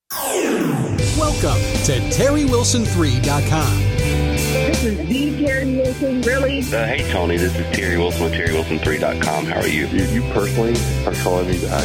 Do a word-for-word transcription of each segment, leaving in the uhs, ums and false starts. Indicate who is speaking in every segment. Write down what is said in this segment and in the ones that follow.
Speaker 1: Welcome to Terry Wilson three dot com.
Speaker 2: This is the Terry Wilson, really?
Speaker 3: Uh, hey, Tony, this is Terry Wilson with Terry Wilson three dot com. How are you?
Speaker 4: You, you personally are calling me back.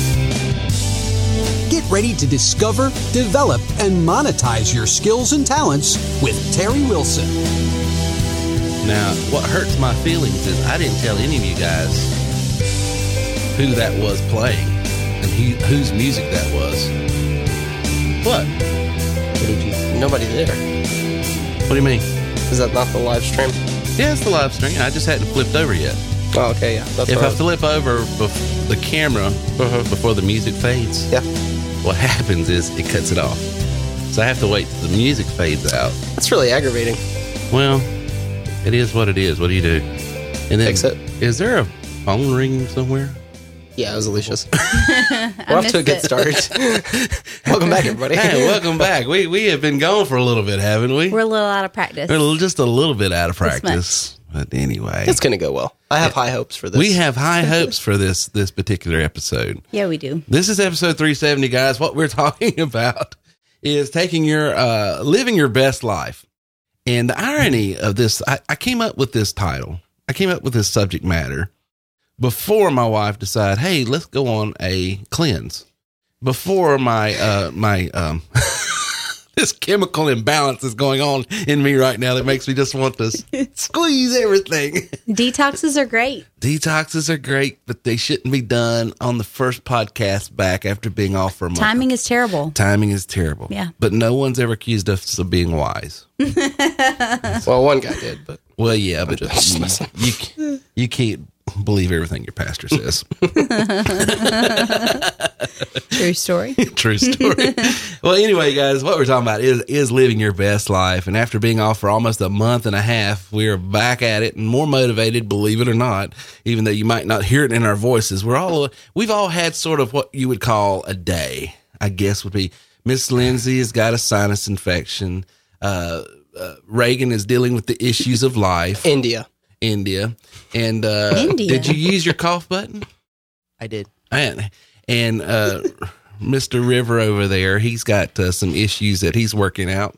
Speaker 1: Get ready to discover, develop, and monetize your skills and talents with Terry Wilson.
Speaker 5: Now, what hurts my feelings is I didn't tell any of you guys who that was playing and who, whose music that was. What?
Speaker 6: What did you? Nobody there.
Speaker 5: What do you mean?
Speaker 6: Is that not the live stream?
Speaker 5: Yeah, it's the live stream. I just hadn't flipped over yet.
Speaker 6: Oh, okay, yeah. That's
Speaker 5: if I
Speaker 6: right.
Speaker 5: flip over bef- the camera
Speaker 6: uh-huh.
Speaker 5: before the music fades,
Speaker 6: yeah,
Speaker 5: what happens is it cuts it off. So I have to wait till the music fades out.
Speaker 6: That's really aggravating.
Speaker 5: Well, it is what it is. What do you do? And then,
Speaker 6: Fix it.
Speaker 5: Is there a phone ringing somewhere?
Speaker 6: Yeah, it was Alicia's. We're off to a good
Speaker 7: it.
Speaker 6: start. Welcome back, everybody.
Speaker 5: Hey, welcome back. We we have been gone for a little bit, haven't we?
Speaker 7: We're a little out of practice.
Speaker 5: We're a little, just a little bit out of practice. But anyway.
Speaker 6: It's going to go well. I have high hopes for this.
Speaker 5: We have high hopes for this this particular episode.
Speaker 7: Yeah, we do.
Speaker 5: This is episode three seventy, guys. What we're talking about is taking your, uh, living your best life. And the irony of this, I, I came up with this title. I came up with this subject matter before my wife decided, hey, let's go on a cleanse. Before my, uh, my, um, this chemical imbalance is going on in me right now that makes me just want to squeeze everything.
Speaker 7: Detoxes are great.
Speaker 5: Detoxes are great, but they shouldn't be done on the first podcast back after being off for a month.
Speaker 7: Timing is terrible.
Speaker 5: Timing is terrible.
Speaker 7: Yeah.
Speaker 5: But no one's ever accused us of being wise.
Speaker 6: Well, one guy did, but.
Speaker 5: Well, yeah, but
Speaker 6: just
Speaker 5: you, you, you can't believe everything your pastor says.
Speaker 7: True story.
Speaker 5: True story. Well, anyway, guys, what we're talking about is is living your best life. And after being off for almost a month and a half, we are back at it and more motivated, believe it or not, even though you might not hear it in our voices. We're all, we've all had sort of what you would call a day, I guess would be. Miss Lindsay has got a sinus infection. Uh, uh, Reagan is dealing with the issues of life.
Speaker 6: India.
Speaker 5: India. And uh,
Speaker 7: India.
Speaker 5: Did you use your cough button?
Speaker 6: I did.
Speaker 5: And, and uh, Mister River over there, he's got uh, some issues that he's working out.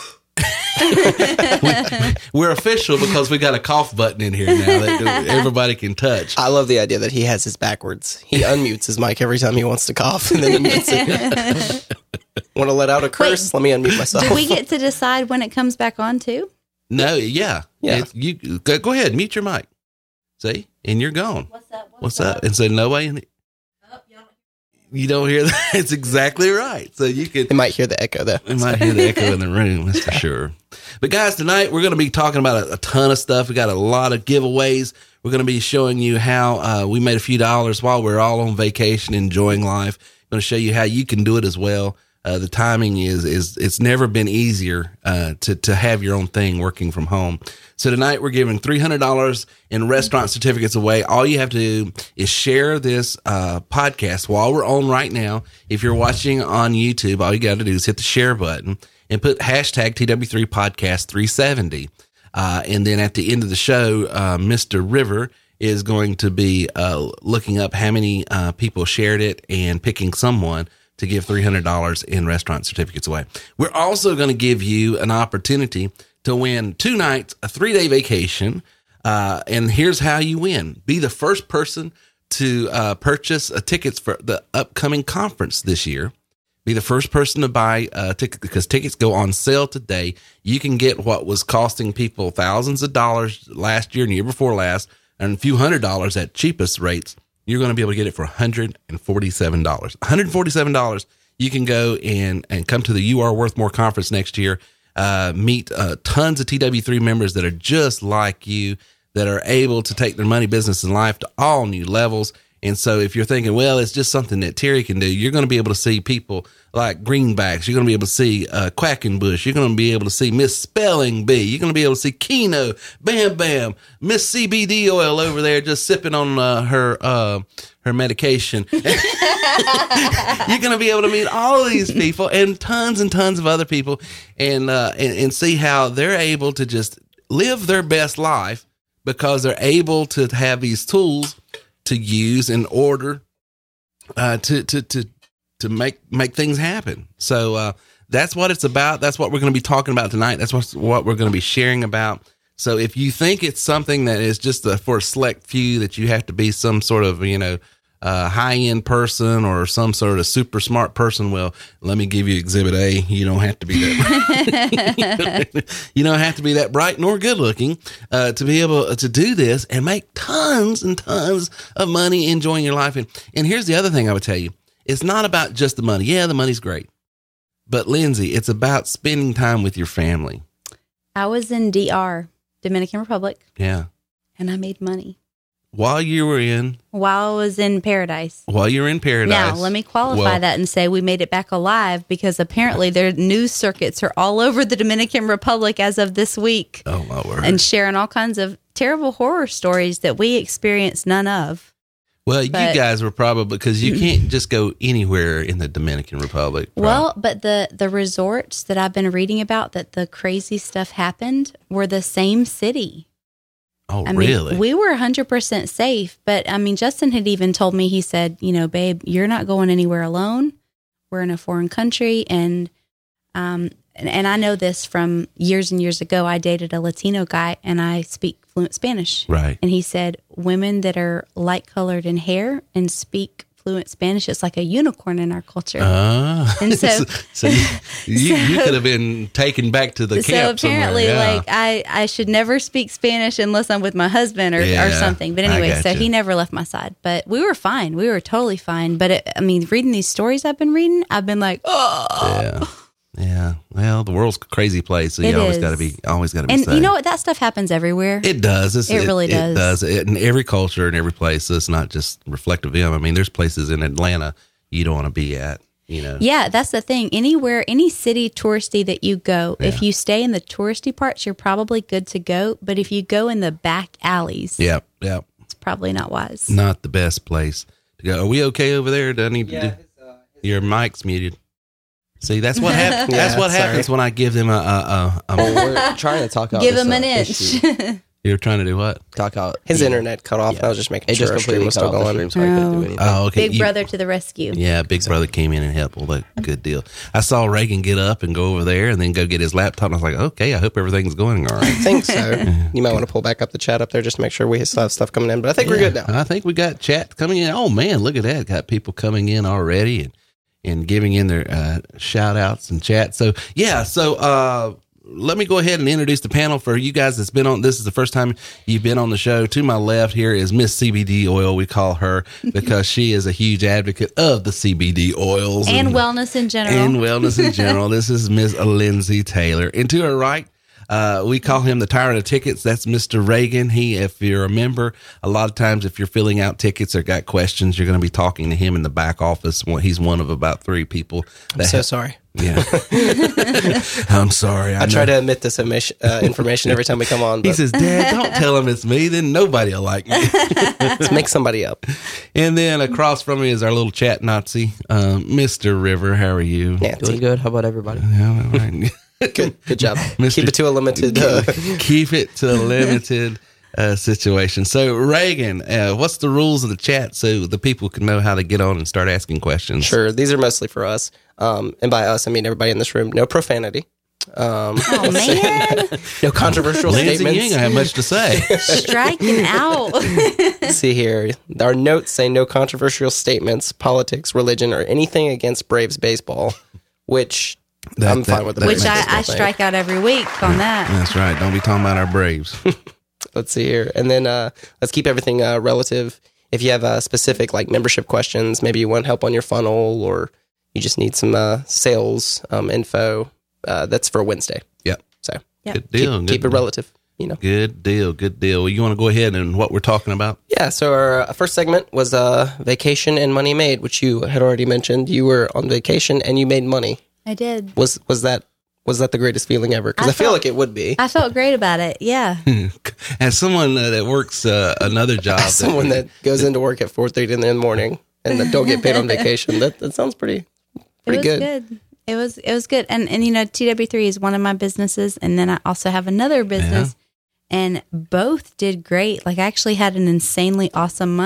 Speaker 5: we, we're official because we got a cough button in here now that everybody can touch.
Speaker 6: I love the idea that he has his backwards. He unmutes his mic every time he wants to cough and then unmutes it. Want to let out a curse?
Speaker 7: Wait,
Speaker 6: Let me unmute myself.
Speaker 7: Do we get to decide when it comes back on too?
Speaker 5: No, yeah.
Speaker 6: Yeah.
Speaker 5: It's, you go, go ahead, mute your mic. See? And you're gone.
Speaker 7: What's up? What's,
Speaker 5: What's up? up? And so nobody in the, you don't hear that? It's exactly right. So you could.
Speaker 6: They might hear the echo, though.
Speaker 5: We might hear the echo in the room, that's for sure. But guys, tonight we're going to be talking about a, a ton of stuff. We got a lot of giveaways. We're going to be showing you how uh, we made a few dollars while we're all on vacation, enjoying life. I'm going to show you how you can do it as well. Uh, the timing is, is it's never been easier uh, to, to have your own thing working from home. So tonight we're giving three hundred dollars in restaurant certificates away. All you have to do is share this uh, podcast while we're on right now. If you're watching on YouTube, all you got to do is hit the share button and put hashtag T W three podcast three seventy. Uh, and then at the end of the show, uh, Mister River is going to be uh, looking up how many uh, people shared it and picking someone to give three hundred dollars in restaurant certificates away. We're also going to give you an opportunity to win two nights, a three-day vacation. Uh, and here's how you win. Be the first person to uh, purchase uh, tickets for the upcoming conference this year. Be the first person to buy a ticket because tickets go on sale today. You can get what was costing people thousands of dollars last year and the year before last, and a few hundred dollars at cheapest rates. You're going to be able to get it for one hundred forty-seven dollars. one hundred forty-seven dollars. You can go and, and come to the You Are Worth More conference next year. Uh, meet uh, tons of T W three members that are just like you, that are able to take their money, business, and life to all new levels. And so if you're thinking, well, it's just something that Terry can do, you're going to be able to see people like Greenbacks. You're going to be able to see uh, Quackenbush. You're going to be able to see Miss Spelling Bee. You're going to be able to see Keno, Bam Bam, Miss C B D oil over there just sipping on uh, her uh, her medication. You're going to be able to meet all of these people and tons and tons of other people and, uh, and, and see how they're able to just live their best life because they're able to have these tools to use in order uh, to, to, to to make make things happen. So uh, that's what it's about. That's what we're going to be talking about tonight. That's what what we're going to be sharing about. So if you think it's something that is just a, for a select few, that you have to be some sort of, you know, uh, high end person or some sort of super smart person, well, let me give you Exhibit A. You don't have to be that. You don't have to be that bright nor good looking uh, to be able to do this and make tons and tons of money enjoying your life. And and here's the other thing I would tell you: it's not about just the money. Yeah, the money's great, but Lindsay, it's about spending time with your family.
Speaker 7: I was in D R, Dominican Republic.
Speaker 5: Yeah.
Speaker 7: And I made money.
Speaker 5: While you were in?
Speaker 7: While I was in paradise.
Speaker 5: While you were in paradise.
Speaker 7: Now, let me qualify
Speaker 5: well,
Speaker 7: that and say we made it back alive because apparently their news circuits are all over the Dominican Republic as of this week.
Speaker 5: Oh, my word.
Speaker 7: And sharing all kinds of terrible horror stories that we experienced none of.
Speaker 5: Well,
Speaker 7: But-
Speaker 5: you guys were probably, because you can't just go anywhere in the Dominican Republic. right?
Speaker 7: Well, but the, the resorts that I've been reading about that the crazy stuff happened were the same city.
Speaker 5: Oh,
Speaker 7: I mean,
Speaker 5: really?
Speaker 7: we were one hundred percent safe, but I mean, Justin had even told me, he said, you know, babe, you're not going anywhere alone. We're in a foreign country. And, um, and, and I know this from years and years ago. I dated a Latino guy and I speak fluent Spanish.
Speaker 5: Right.
Speaker 7: And he said, women that are light colored in hair and speak fluent Spanish, it's like a unicorn in our culture.
Speaker 5: Ah.
Speaker 7: And so-
Speaker 5: so you, you, you
Speaker 7: so-
Speaker 5: could have been taken back to the
Speaker 7: So
Speaker 5: camp
Speaker 7: apparently,
Speaker 5: somewhere. Yeah.
Speaker 7: like I, I should never speak Spanish unless I'm with my husband or,
Speaker 5: Yeah,
Speaker 7: or something. But
Speaker 5: I
Speaker 7: anyway, so
Speaker 5: gotcha.
Speaker 7: he never left my side. But we were fine. We were totally fine. But it, I mean, reading these stories I've been reading, I've been like, oh.
Speaker 5: Yeah. Yeah. Well, the world's a crazy place, so you
Speaker 7: It
Speaker 5: always
Speaker 7: is.
Speaker 5: got to be, always got to be
Speaker 7: And
Speaker 5: safe.
Speaker 7: you know what? That stuff happens everywhere.
Speaker 5: It does. It's,
Speaker 7: It really does.
Speaker 5: It does. It, in every culture, in every place. So it's not just reflective of them. I mean, there's places in Atlanta you don't want to be at, you know.
Speaker 7: Yeah, that's the thing. Anywhere, any city touristy that you go,
Speaker 5: Yeah.
Speaker 7: if you stay in the touristy parts, you're probably good to go. But if you go in the back alleys,
Speaker 5: Yep. Yep.
Speaker 7: it's probably not wise.
Speaker 5: Not the best place to go. Are we okay over there? Do I need to do? Your mic's muted. See, that's what happens.
Speaker 6: Yeah,
Speaker 5: that's what
Speaker 6: sorry.
Speaker 5: happens when I give them a. a, a, a
Speaker 4: Well, we're trying to talk out.
Speaker 7: Give
Speaker 4: this,
Speaker 7: him
Speaker 4: uh,
Speaker 7: an inch.
Speaker 4: issue.
Speaker 5: You're trying to do what?
Speaker 4: Talk out.
Speaker 6: His
Speaker 4: the-
Speaker 6: internet cut off.
Speaker 4: Yeah.
Speaker 6: And I was just making
Speaker 4: It
Speaker 6: sure
Speaker 4: just
Speaker 6: our stream
Speaker 4: completely
Speaker 6: was
Speaker 4: cut
Speaker 6: still
Speaker 4: off the
Speaker 6: going.
Speaker 4: stream, so I couldn't do
Speaker 7: Oh.
Speaker 4: anything.
Speaker 5: Oh, okay.
Speaker 7: Big
Speaker 5: You-
Speaker 7: brother to the rescue.
Speaker 5: Yeah, Big Brother came in and helped. Well, that good deal. I saw Reagan get up and go over there and then go get his laptop. And I was like, okay, I hope everything's going all
Speaker 6: I
Speaker 5: right.
Speaker 6: think so. You might want to pull back up the chat up there just to make sure we still have stuff coming in. But I think we're good now.
Speaker 5: I think we got chat coming in. Oh man, look at that! Got people coming in already and and giving in their uh, shout outs and chat. So yeah, so uh, let me go ahead and introduce the panel for you guys that's been on. This is the first time you've been on the show. To my left here is Miss C B D Oil. We call her because she is a huge advocate of the C B D oils
Speaker 7: And wellness in general.
Speaker 5: and wellness in general. This is Miss Lindsay Taylor. And to her right, uh, we call him the tyrant of tickets. That's Mister Reagan. He, if you're a member, a lot of times if you're filling out tickets or got questions, you're going to be talking to him in the back office. Well, he's one of about three people.
Speaker 6: I'm
Speaker 5: That
Speaker 6: so
Speaker 5: ha-
Speaker 6: sorry.
Speaker 5: Yeah. I'm sorry.
Speaker 6: I
Speaker 5: know.
Speaker 6: try to admit this information, uh, information every time we come on,
Speaker 5: He
Speaker 6: but
Speaker 5: says, Dad, don't tell him it's me. Then nobody will like me.
Speaker 6: let's make somebody up.
Speaker 5: And then across from me is our little chat Nazi, um, Mister River. How are you?
Speaker 6: Nancy.
Speaker 4: Doing good. How about everybody?
Speaker 5: Yeah, all right.
Speaker 6: Good, good job.
Speaker 5: Mister
Speaker 6: Keep it to a limited. Uh,
Speaker 5: Keep it to a limited uh, situation. So, Reagan, uh, what's the rules of the chat so the people can know how to get on and start asking questions?
Speaker 6: sure, these are mostly for us, um, and by us I mean everybody in this room. No profanity. Um,
Speaker 7: Oh man,
Speaker 6: no controversial
Speaker 5: Lindsay, you
Speaker 6: statements.
Speaker 5: ain't gonna have much to say.
Speaker 7: striking out.
Speaker 6: Let's see here. Our notes say no controversial statements, politics, religion, or anything against Braves baseball, which
Speaker 5: That-
Speaker 6: I'm fine
Speaker 5: that-
Speaker 6: with. The
Speaker 5: that
Speaker 7: Which
Speaker 6: Braves
Speaker 7: I,
Speaker 6: baseball
Speaker 7: I
Speaker 6: thing.
Speaker 7: strike out every week on that.
Speaker 5: That's right. Don't be talking about our Braves.
Speaker 6: Let's see here. And then uh, let's keep everything uh, relative. If you have uh, specific like membership questions, maybe you want help on your funnel or you just need some uh, sales um, info, uh, that's for Wednesday.
Speaker 5: Yep.
Speaker 6: So
Speaker 7: Yeah.
Speaker 5: Good deal.
Speaker 6: keep,
Speaker 5: good,
Speaker 6: keep it relative, you know.
Speaker 5: Good deal. Good deal. Well, you want to go ahead and what we're talking about?
Speaker 6: Yeah, so our uh, first segment was uh, vacation and money made, which you had already mentioned. You were on vacation and you made money.
Speaker 7: I did.
Speaker 6: Was was that was that the greatest feeling ever? Because I,
Speaker 7: I
Speaker 6: feel
Speaker 7: felt-
Speaker 6: like it would be.
Speaker 7: I felt great about it. Yeah.
Speaker 5: As someone uh, that works uh, another job,
Speaker 6: As someone that goes into work at four thirty in the morning and that don't get paid on vacation, that, that sounds pretty pretty
Speaker 7: it was
Speaker 6: good.
Speaker 7: good. It was it was good. And and you know, T W three is one of my businesses, and then I also have another business, and both did great. Like I actually had an insanely awesome month.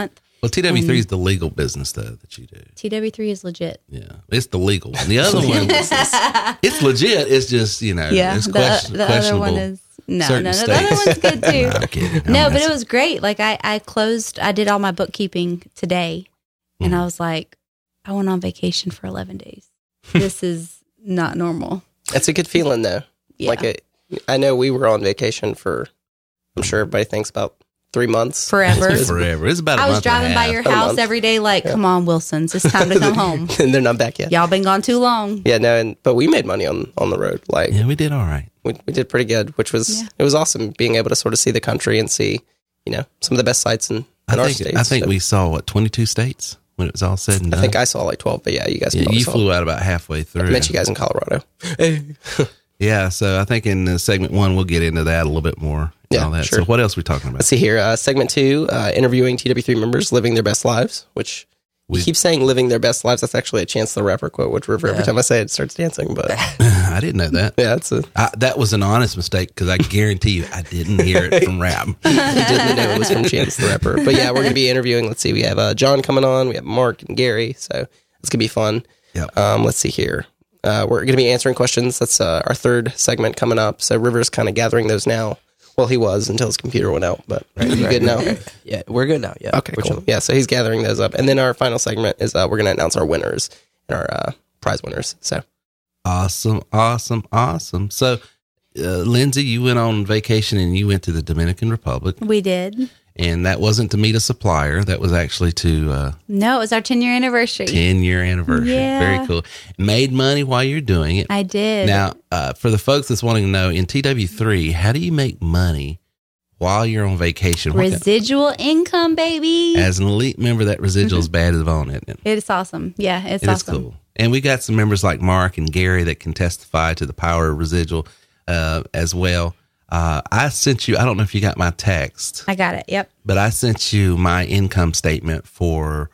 Speaker 5: Well, T W three is the legal business though that you do.
Speaker 7: T W three is legit.
Speaker 5: Yeah, it's the legal one. The other one, it's legit. It's just you know,
Speaker 7: Yeah,
Speaker 5: it's
Speaker 7: the,
Speaker 5: question,
Speaker 7: the other one is no, no, no.
Speaker 5: certain
Speaker 7: The other one's good too.
Speaker 5: No, I'm kidding. I'm
Speaker 7: No, but
Speaker 5: messing.
Speaker 7: it was great. Like I, I closed. I did all my bookkeeping today, and
Speaker 5: Mhm.
Speaker 7: I was like, I went on vacation for eleven days. This is not normal.
Speaker 6: That's a good feeling, though.
Speaker 7: Yeah.
Speaker 6: Like, it, I know we were on vacation for, I'm sure everybody thinks about three months.
Speaker 7: Forever.
Speaker 5: It's forever. It's about. A
Speaker 7: I was
Speaker 5: month and a
Speaker 7: driving by
Speaker 5: half.
Speaker 7: your
Speaker 6: A
Speaker 7: house
Speaker 6: month.
Speaker 7: every day, like, come on, Wilsons, it's time to come home.
Speaker 6: And they're not back yet.
Speaker 7: Y'all been gone too long.
Speaker 6: Yeah, no, and, but we made money on, on the road. Like,
Speaker 5: Yeah, we did all right.
Speaker 6: we, we did pretty good, which was,
Speaker 7: Yeah.
Speaker 6: it was awesome being able to sort of see the country and see, you know, some of the best sites in, in
Speaker 5: I
Speaker 6: our
Speaker 5: think.
Speaker 6: states.
Speaker 5: I think
Speaker 6: So
Speaker 5: we saw what twenty-two states when it was all said and done.
Speaker 6: I think I saw like twelve, but yeah, you guys
Speaker 5: Yeah,
Speaker 6: probably
Speaker 5: you
Speaker 6: saw.
Speaker 5: flew out about halfway through.
Speaker 6: I met you guys in Colorado. Hey.
Speaker 5: Yeah, so I think in uh, segment one we'll get into that a little bit more. and
Speaker 6: Yeah,
Speaker 5: all that.
Speaker 6: sure.
Speaker 5: So what else are we talking about?
Speaker 6: Let's see here. Uh, segment two, uh, interviewing T W three members living their best lives, which
Speaker 5: We-
Speaker 6: we keep saying living their best lives. That's actually a Chance the Rapper quote, which River, every time I say it, starts dancing. But
Speaker 5: I didn't know that.
Speaker 6: yeah, it's a,
Speaker 5: I, that was an honest mistake because I guarantee you I didn't hear it from Rap.
Speaker 6: he didn't know it was from Chance the Rapper. But yeah, we're going to be interviewing. Let's see. We have uh, John coming on. We have Mark and Gary. So it's going to be fun.
Speaker 5: Yep.
Speaker 6: Um, let's see here. Uh, we're going to be answering questions. That's uh, our third segment coming up. So River's kind of gathering those now. Well, he was until his computer went out, but you good now?
Speaker 4: Yeah, we're good now. Yeah.
Speaker 6: Okay,
Speaker 4: We're
Speaker 6: cool.
Speaker 4: chilling.
Speaker 6: Yeah, so he's gathering those up. And then our final segment is uh, we're going to announce our winners and our uh, prize winners. So
Speaker 5: Awesome, awesome, awesome. So, uh, Lindsay, you went on vacation and you went to the Dominican Republic,
Speaker 7: We did.
Speaker 5: and that wasn't to meet a supplier. That was actually to uh,
Speaker 7: No, it was our ten year anniversary.
Speaker 5: ten year anniversary.
Speaker 7: Yeah.
Speaker 5: Very cool. Made money while you're doing it.
Speaker 7: I did.
Speaker 5: Now, uh, for the folks that's wanting to know, in T W three, how do you make money while you're on vacation? What kind-
Speaker 7: Residual income, baby.
Speaker 5: as an elite member, that residual is bad as bone, isn't it?
Speaker 7: It's awesome. Yeah, it's
Speaker 5: It is
Speaker 7: awesome.
Speaker 5: cool. And we got some members like Mark and Gary that can testify to the power of residual uh, as well. Uh, I sent you, I don't know if you got my text,
Speaker 7: I got it. Yep.
Speaker 5: but I sent you my income statement for,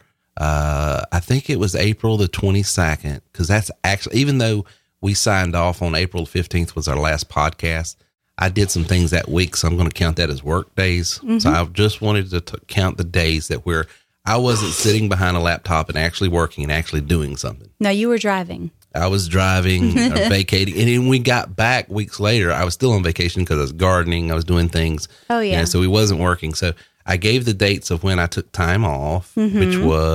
Speaker 5: uh, I think it was April the twenty-second, because that's actually, even though we signed off on April fifteenth was our last podcast, I did some things that week, so I'm going to count that as work days.
Speaker 7: Mm-hmm.
Speaker 5: So I just wanted to t- count the days that we're, I wasn't sitting behind a laptop and actually working and actually doing something.
Speaker 7: No, you were driving.
Speaker 5: I was driving or vacating. And then we got back weeks later. I was still on vacation because I was gardening. I was doing things.
Speaker 7: Oh, yeah.
Speaker 5: You know, so we wasn't working. So I gave the dates of when I took time off, which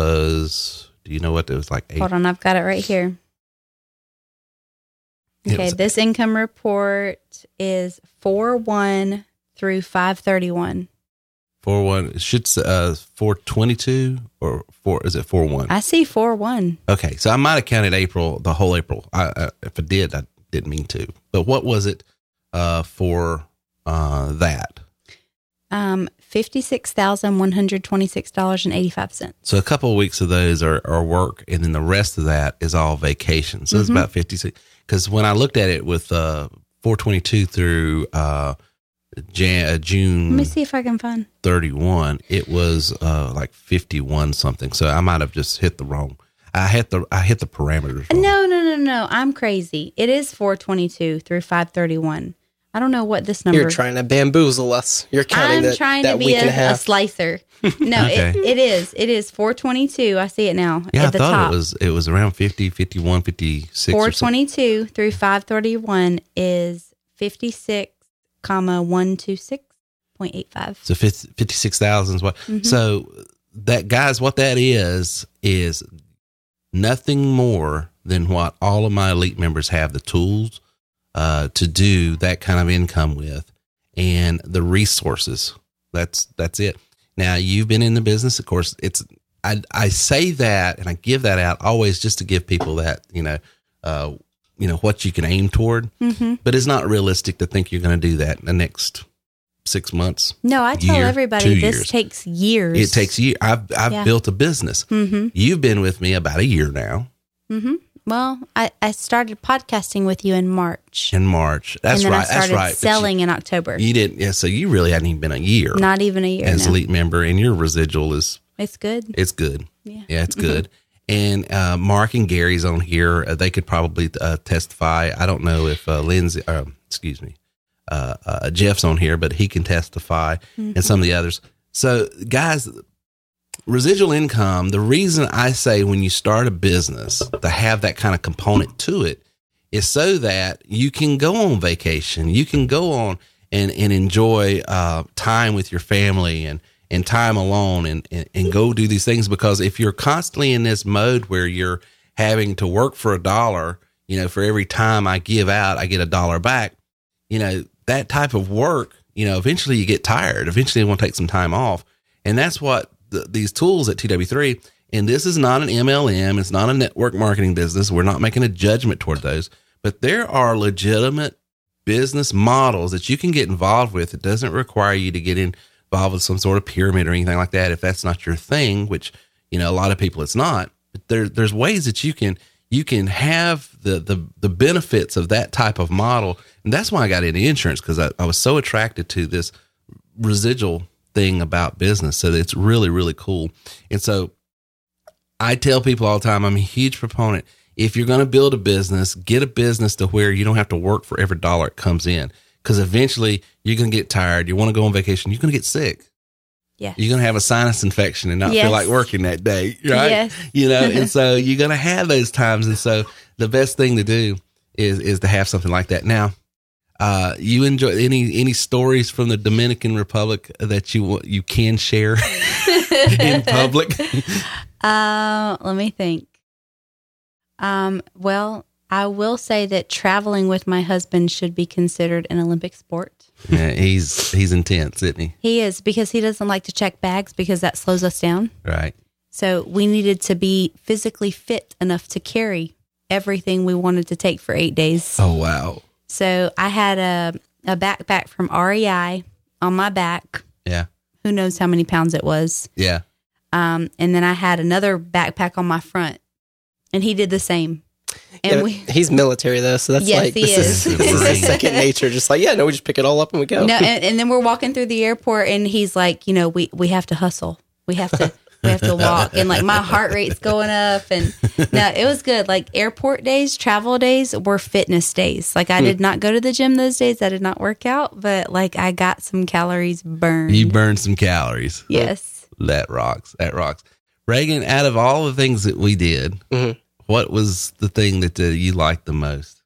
Speaker 5: was, do you know what? It was like eight.
Speaker 7: Hold on, I've got it right here.
Speaker 5: It
Speaker 7: Okay,
Speaker 5: was-
Speaker 7: this income report is four one through five thirty-one.
Speaker 5: Four one. It should say, uh, four twenty-two or four, is it four one?
Speaker 7: I see four one.
Speaker 5: Okay. So I might have counted April, the whole April. I, I, if I did, I didn't mean to. But what was it uh, for uh, that?
Speaker 7: Um, fifty-six thousand one hundred twenty-six dollars and eighty-five cents.
Speaker 5: So a couple of weeks of those are, are work, and then the rest of that is all vacation. So it's about fifty-six. Because when I looked at it with uh, four twenty-two through uh, Jan, uh,
Speaker 7: Let
Speaker 5: June
Speaker 7: me see if I can find.
Speaker 5: thirty-one, it was uh, like fifty-one something. So I might have just hit the wrong. I hit the I hit the parameters wrong.
Speaker 7: No, no, no, no. I'm crazy. It is four twenty-two through five thirty-one. I don't know what this number.
Speaker 6: you're trying to bamboozle us. You're counting
Speaker 7: I'm
Speaker 6: that,
Speaker 7: trying
Speaker 6: that
Speaker 7: to be
Speaker 6: week and a
Speaker 7: a, a
Speaker 6: half.
Speaker 7: slicer. No,
Speaker 5: Okay.
Speaker 7: it, it is. It is four twenty-two. I see it now.
Speaker 5: Yeah,
Speaker 7: at
Speaker 5: I
Speaker 7: the
Speaker 5: thought
Speaker 7: top.
Speaker 5: it was it was around fifty, fifty-one, fifty-six.
Speaker 7: four
Speaker 5: or something.
Speaker 7: twenty-two through five thirty-one is fifty-six comma one twenty-six point eight five.
Speaker 5: So fifty-six thousand is what. So that, guys, what that is, is nothing more than what all of my elite members have the tools uh, to do that kind of income with, and the resources. That's, that's it. Now, you've been in the business. Of course, it's, I, I say that and I give that out always just to give people that, you know, uh, you know, what you can aim toward,
Speaker 7: Mm-hmm.
Speaker 5: but it's not realistic to think you're going to do that in the next six months.
Speaker 7: No, I tell
Speaker 5: year,
Speaker 7: everybody
Speaker 5: two
Speaker 7: this
Speaker 5: years.
Speaker 7: takes years.
Speaker 5: It takes years. I've I've
Speaker 7: Yeah.
Speaker 5: built a business.
Speaker 7: Mm-hmm.
Speaker 5: You've been with me about a year now.
Speaker 7: Mm-hmm. Well, I, I started podcasting with you in March.
Speaker 5: In March, that's
Speaker 7: and then
Speaker 5: right.
Speaker 7: I started
Speaker 5: that's right. But
Speaker 7: selling in October.
Speaker 5: You, you didn't. Yeah. So you really hadn't even been a year
Speaker 7: Not even a year.
Speaker 5: as
Speaker 7: no.
Speaker 5: elite member, and your residual is
Speaker 7: It's good.
Speaker 5: it's good.
Speaker 7: Yeah.
Speaker 5: Yeah, it's good. And uh, Mark and Gary's on here. Uh, they could probably uh, testify. I don't know if uh, Lindsay, uh, excuse me, uh, uh, Jeff's on here, but he can testify, and some of the others. So, guys, residual income, the reason I say when you start a business to have that kind of component to it is so that you can go on vacation, you can go on and, and enjoy uh, time with your family and, and time alone and, and, and go do these things. Because if you're constantly in this mode where you're having to work for a dollar, you know, for every time I give out, I get a dollar back, you know, that type of work, you know, eventually you get tired. Eventually you want to take some time off. And that's what the, these tools at T W three, and this is not an M L M. It's not a network marketing business. We're not making a judgment toward those, but there are legitimate business models that you can get involved with. It doesn't require you to get involved with some sort of pyramid or anything like that. If that's not your thing, which, you know, a lot of people, it's not, but there, there's ways that you can, you can have the, the, the benefits of that type of model. And that's why I got into insurance, because I, I was so attracted to this residual thing about business. So it's really, really cool. And so I tell people all the time, I'm a huge proponent. If you're going to build a business, get a business to where you don't have to work for every dollar it comes in. Because eventually you're going to get tired. You want to go on vacation. You're going to get sick.
Speaker 7: Yeah.
Speaker 5: You're going to have a sinus infection and not
Speaker 7: Yes.
Speaker 5: feel like working that day. Right.
Speaker 7: Yes.
Speaker 5: You know, and so you're going to have those times. And so the best thing to do is, is to have something like that. Now, uh, you enjoy any, any stories from the Dominican Republic that you, you can share in public?
Speaker 7: Uh, let me think. Um, well, I will say that traveling with my husband should be considered an Olympic sport.
Speaker 5: Yeah, he's he's intense, isn't he?
Speaker 7: He is, because he doesn't like to check bags because that slows us down.
Speaker 5: Right.
Speaker 7: So we needed to be physically fit enough to carry everything we wanted to take for eight days.
Speaker 5: Oh, wow.
Speaker 7: So I had a, a backpack from R E I on my back.
Speaker 5: Yeah.
Speaker 7: Who knows how many pounds it was.
Speaker 5: Yeah.
Speaker 7: Um, and then I had another backpack on my front, and he did the same. And
Speaker 6: Yeah,
Speaker 7: we,
Speaker 6: he's military though, so that's
Speaker 7: Yes,
Speaker 6: like
Speaker 7: he
Speaker 6: this
Speaker 7: is.
Speaker 6: is, this is second nature. Just like, yeah, no, we just pick it all up and we go.
Speaker 7: no, and, and then we're walking through the airport, and he's like, you know, we, we have to hustle. We have to we have to walk, and like my heart rate's going up. And no, it was good. Like airport days, travel days were fitness days. Like I did not go to the gym those days. I did not work out, but like I got some calories burned.
Speaker 5: You burned some calories.
Speaker 7: Yes.
Speaker 5: That rocks. That rocks. Reagan, out of all the things that we did,
Speaker 6: Mhm.
Speaker 5: what was the thing that uh, you liked the most?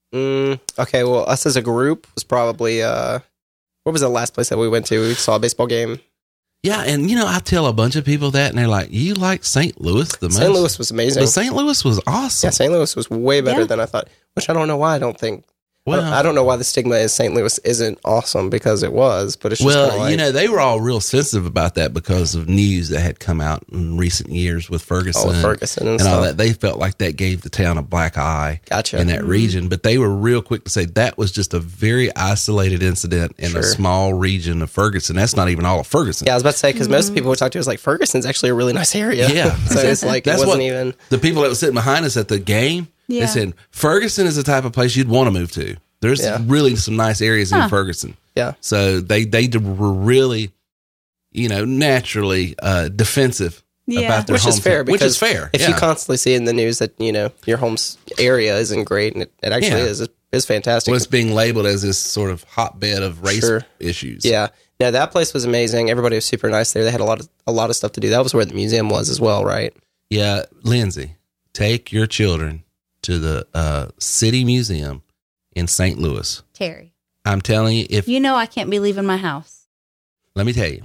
Speaker 6: Mm, okay, well, us as a group was probably, uh, what was the last place that we went to? We saw a baseball game.
Speaker 5: Yeah, and you know, I tell a bunch of people that, and they're like, "You like Saint Louis the most?"
Speaker 6: Saint Louis was amazing.
Speaker 5: But Saint Louis was awesome.
Speaker 6: Yeah, Saint Louis was way better
Speaker 7: Yeah.
Speaker 6: than I thought, which I don't know why I don't think. I,
Speaker 5: Well,
Speaker 6: don't, I don't know why the stigma is Saint Louis isn't awesome, because it was, but it's just
Speaker 5: well,
Speaker 6: kinda like,
Speaker 5: you know, they were all real sensitive about that because of news that had come out in recent years with Ferguson,
Speaker 6: oh, with Ferguson and,
Speaker 5: and
Speaker 6: stuff.
Speaker 5: all that. They felt like that gave the town a black eye
Speaker 6: Gotcha.
Speaker 5: in that region, but they were real quick to say that was just a very isolated incident in
Speaker 6: Sure.
Speaker 5: a small region of Ferguson. That's not even all of Ferguson.
Speaker 6: Yeah, I was about to say, because most people we talked to was like, Ferguson's actually a really nice area.
Speaker 5: Yeah.
Speaker 6: so it's like, it
Speaker 5: That's
Speaker 6: wasn't
Speaker 5: what
Speaker 6: even.
Speaker 5: the people that were sitting behind us at the game,
Speaker 7: Yeah.
Speaker 5: they said, Ferguson is the type of place you'd want to move to. There's
Speaker 6: Yeah.
Speaker 5: really some nice areas
Speaker 7: Huh.
Speaker 5: in Ferguson.
Speaker 6: Yeah.
Speaker 5: So they, they d- were really, you know, naturally uh, defensive
Speaker 7: Yeah.
Speaker 5: about their
Speaker 6: Which is
Speaker 5: home
Speaker 6: fair,
Speaker 5: field, which
Speaker 6: because
Speaker 5: is fair.
Speaker 6: If
Speaker 5: yeah.
Speaker 6: you constantly see in the news that, you know, your home's area isn't great, and it, it actually
Speaker 5: Yeah.
Speaker 6: is, it's fantastic.
Speaker 5: well, it's being labeled as this sort of hotbed of race
Speaker 6: Sure.
Speaker 5: issues.
Speaker 6: Yeah. No, that place was amazing. Everybody was super nice there. They had a lot of a lot of stuff to do. That was where the museum was as well, right?
Speaker 5: Yeah. Lindsay, take your children to the uh, City Museum in Saint Louis.
Speaker 7: Terry,
Speaker 5: I'm telling you, if
Speaker 7: you know I can't be leaving my house.
Speaker 5: let me tell you,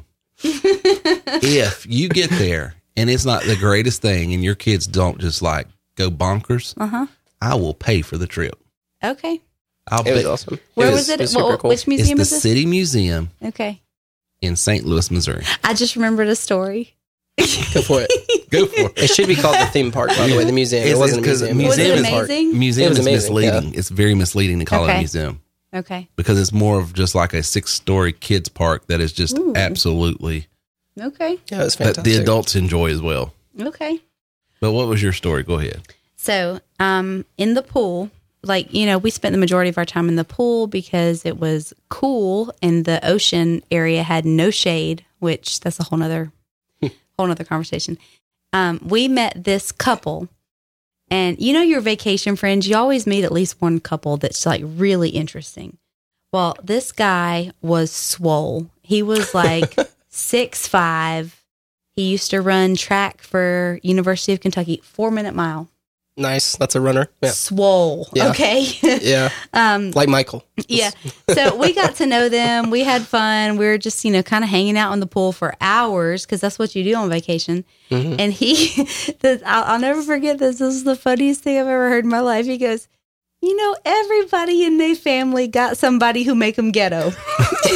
Speaker 5: if you get there and it's not the greatest thing and your kids don't just like go bonkers,
Speaker 7: Uh-huh.
Speaker 5: I will pay for the trip.
Speaker 7: Okay.
Speaker 5: I'll
Speaker 6: It was
Speaker 5: pay.
Speaker 6: awesome.
Speaker 7: Where
Speaker 6: it
Speaker 7: was, it?
Speaker 6: was super
Speaker 7: What-
Speaker 6: cool.
Speaker 7: Which
Speaker 5: It's
Speaker 7: museum
Speaker 5: the
Speaker 7: is this?
Speaker 5: City Museum
Speaker 7: Okay.
Speaker 5: in Saint Louis, Missouri.
Speaker 7: I just remembered a story.
Speaker 6: Go for it.
Speaker 5: Go for it.
Speaker 6: It should be called the theme park, by the way. The museum. It
Speaker 5: It's-
Speaker 6: wasn't a
Speaker 5: it's 'cause
Speaker 6: museum.
Speaker 7: Was it
Speaker 5: museum is
Speaker 7: amazing?
Speaker 5: Museum
Speaker 6: It was
Speaker 5: is
Speaker 6: amazing,
Speaker 5: misleading. It's very misleading to call it a
Speaker 7: Okay.
Speaker 5: museum
Speaker 7: Okay.
Speaker 5: because it's more of just like a six-story kids park that is just
Speaker 7: Ooh.
Speaker 5: absolutely
Speaker 7: Okay.
Speaker 6: Yeah, it was
Speaker 5: that
Speaker 6: fantastic.
Speaker 5: the adults enjoy as well.
Speaker 7: Okay.
Speaker 5: But what was your story? Go ahead.
Speaker 7: So, um, in the pool, like, you know, we spent the majority of our time in the pool because it was cool and the ocean area had no shade, which that's a whole nother, whole nother conversation. Um, we met this couple, and you know, your vacation friends, you always meet at least one couple that's like really interesting. Well, this guy was swole. He was like six five, He used to run track for University of Kentucky, four minute mile.
Speaker 6: Nice. That's a runner. Yeah.
Speaker 7: Swole.
Speaker 6: Yeah.
Speaker 7: Okay.
Speaker 6: Yeah. um, like Michael.
Speaker 7: Yeah. So we got to know them. We had fun. We were just, you know, kind of hanging out in the pool for hours because that's what you do on vacation. Mm-hmm. And he, this, I'll, I'll never forget this. This is the funniest thing I've ever heard in my life. He goes, you know, everybody in their family got somebody who make them ghetto. And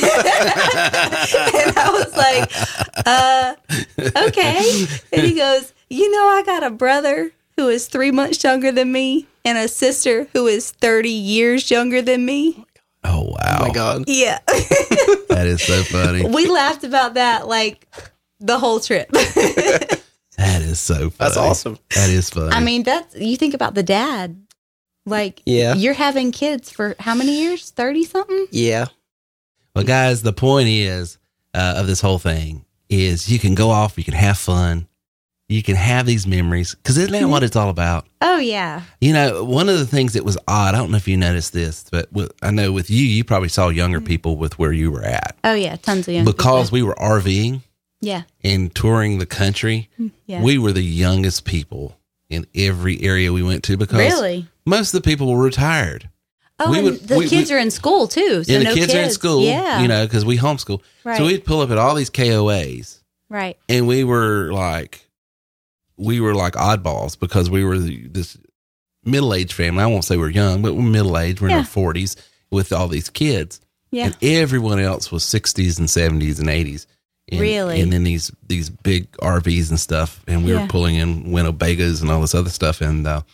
Speaker 7: I was like, uh, okay. And he goes, you know, I got a brother who is three months younger than me, and a sister who is thirty years younger than me.
Speaker 5: Oh, wow.
Speaker 6: Oh, my God.
Speaker 7: Yeah.
Speaker 5: That is so funny.
Speaker 7: We laughed about that like the whole trip.
Speaker 5: That is so funny.
Speaker 6: That's awesome.
Speaker 5: That is funny.
Speaker 7: I mean, that's, you think about the dad. Like,
Speaker 6: yeah.
Speaker 7: You're having kids for how many years? thirty something?
Speaker 6: Yeah.
Speaker 5: Well, guys, the point is uh, of this whole thing is you can go off, you can have fun. You can have these memories because isn't that what it's all about?
Speaker 7: Oh, yeah.
Speaker 5: You know, one of the things that was odd, I don't know if you noticed this, but with, I know with you, you probably saw younger people with where you were at.
Speaker 7: Oh, yeah. Tons of young
Speaker 5: Because
Speaker 7: people.
Speaker 5: we were RVing
Speaker 7: yeah.
Speaker 5: and touring the country.
Speaker 7: Yeah.
Speaker 5: We were the youngest people in every area we went to because
Speaker 7: really?
Speaker 5: most of the people were retired.
Speaker 7: Oh,
Speaker 5: we
Speaker 7: and
Speaker 5: would,
Speaker 7: the
Speaker 5: we,
Speaker 7: kids
Speaker 5: we,
Speaker 7: are in school, too. So
Speaker 5: yeah, the
Speaker 7: no
Speaker 5: kids,
Speaker 7: kids
Speaker 5: are in school,
Speaker 7: yeah.
Speaker 5: you know, because we homeschool.
Speaker 7: Right.
Speaker 5: So we'd pull up at all these K O As.
Speaker 7: Right.
Speaker 5: And we were like, we were like oddballs because we were the, this middle-aged family. I won't say we're young, but we're middle-aged. We're
Speaker 7: yeah.
Speaker 5: in our forties with all these kids.
Speaker 7: Yeah.
Speaker 5: And everyone else was sixties and seventies and eighties. And,
Speaker 7: really?
Speaker 5: And then these, these big R Vs and stuff. And we
Speaker 7: yeah.
Speaker 5: were pulling in Winnebagas and all this other stuff. And uh,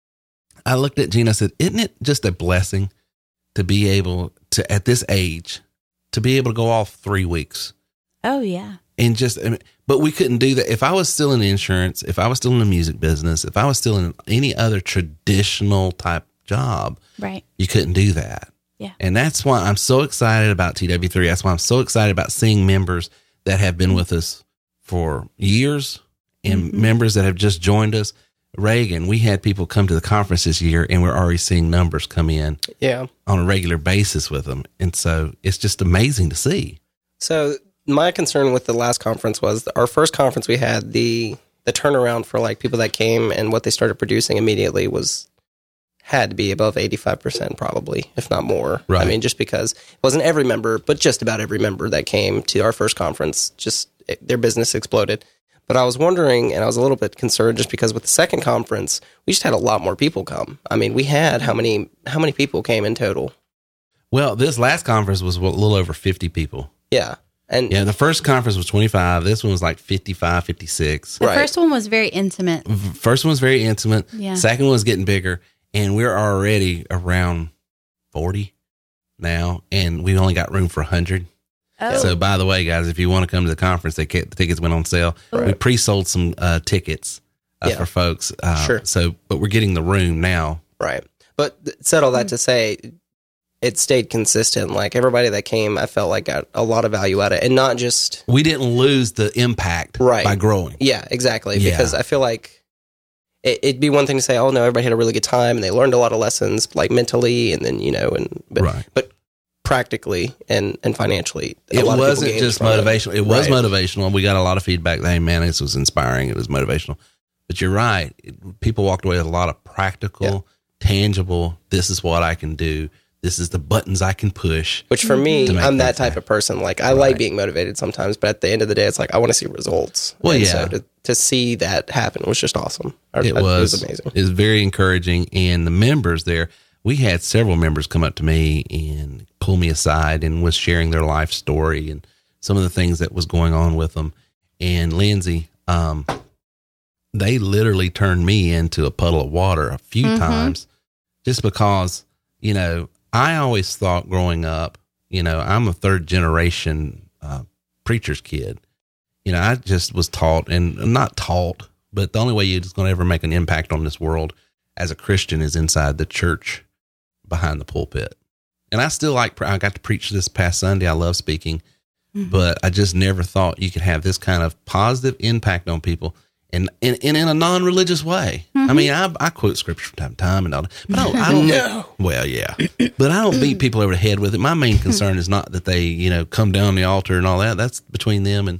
Speaker 5: I looked at Gina and I said, isn't it just a blessing to be able to, at this age, to be able to go off three weeks?
Speaker 7: Oh, yeah.
Speaker 5: And just, I mean, but we couldn't do that. If I was still in insurance, if I was still in the music business, if I was still in any other traditional type job,
Speaker 7: right, you
Speaker 5: couldn't do that.
Speaker 7: Yeah.
Speaker 5: And that's why I'm so excited about T W three. That's why I'm so excited about seeing members that have been with us for years and mm-hmm. members that have just joined us. Reagan, we had people come to the conference this year and we're already seeing numbers come in
Speaker 6: yeah.
Speaker 5: on a regular basis with them. And so it's just amazing to see.
Speaker 6: So my concern with the last conference was our first conference we had, the the turnaround for like people that came and what they started producing immediately was had to be above eighty-five percent probably, if not more.
Speaker 5: Right.
Speaker 6: I mean, just because it wasn't every member, but just about every member that came to our first conference, just it, their business exploded. But I was wondering, and I was a little bit concerned just because with the second conference, we just had a lot more people come. I mean, we had how many how many people came in total?
Speaker 5: Well, this last conference was a little over fifty people.
Speaker 6: Yeah. And
Speaker 5: yeah, the first conference was twenty-five. This one was like fifty-five, fifty-six.
Speaker 7: The
Speaker 6: right.
Speaker 7: first one was very intimate.
Speaker 5: First one was very intimate.
Speaker 7: Yeah.
Speaker 5: Second one was getting bigger. And we're already around forty now. And we only got room for one hundred.
Speaker 7: Oh.
Speaker 5: So, by the way, guys, if you want to come to the conference, they can't, the tickets went on sale.
Speaker 6: Right.
Speaker 5: We pre-sold some uh, tickets uh,
Speaker 6: Yeah.
Speaker 5: for folks. Uh,
Speaker 6: Sure.
Speaker 5: So, but we're getting the room now.
Speaker 6: Right. But th- said all that to say, it stayed consistent. Like everybody that came, I felt like got a lot of value out of it. And not just,
Speaker 5: We didn't lose the impact
Speaker 6: Right.
Speaker 5: by growing.
Speaker 6: yeah, exactly.
Speaker 5: Yeah.
Speaker 6: Because I feel like it, it'd be one thing to say, oh no, everybody had a really good time and they learned a lot of lessons, like mentally, and then, you know, and, but,
Speaker 5: Right.
Speaker 6: but practically and, and financially. a
Speaker 5: It
Speaker 6: lot of people
Speaker 5: wasn't
Speaker 6: gained
Speaker 5: just
Speaker 6: from it.
Speaker 5: motivational. It was
Speaker 6: Right.
Speaker 5: motivational. We got a lot of feedback. Hey, man, this was inspiring. It was motivational. But you're right. It, people walked away with a lot of practical,
Speaker 6: Yeah.
Speaker 5: tangible, this is what I can do. This is the buttons I can push.
Speaker 6: Which for me,
Speaker 5: To make
Speaker 6: I'm that
Speaker 5: things
Speaker 6: type
Speaker 5: happen.
Speaker 6: of person. Like I
Speaker 5: Right.
Speaker 6: like being motivated sometimes, but at the end of the day, it's like I want to see results.
Speaker 5: Well,
Speaker 6: And
Speaker 5: yeah.
Speaker 6: So to, to see that happen was just awesome. I-
Speaker 5: It
Speaker 6: I-
Speaker 5: was,
Speaker 6: it was amazing.
Speaker 5: It was very encouraging. And the members there, we had several members come up to me and pull me aside and was sharing their life story and some of the things that was going on with them. And Lindsay, um, they literally turned me into a puddle of water a few
Speaker 7: Mhm.
Speaker 5: times just because, you know, I always thought growing up, you know, I'm a third generation uh, preacher's kid. You know, I just was taught, and not taught, but the only way you're going to ever make an impact on this world as a Christian is inside the church behind the pulpit. And I still like, I got to preach this past Sunday. I love speaking,
Speaker 7: Mhm.
Speaker 5: but I just never thought you could have this kind of positive impact on people. And in, in, in a non-religious way. I mean, I, I quote scripture from time to time and all that, but I don't, I don't
Speaker 6: No.
Speaker 5: well, yeah, but I don't beat people over the head with it. My main concern is not that they, you know, come down the altar and all that. That's between them. And,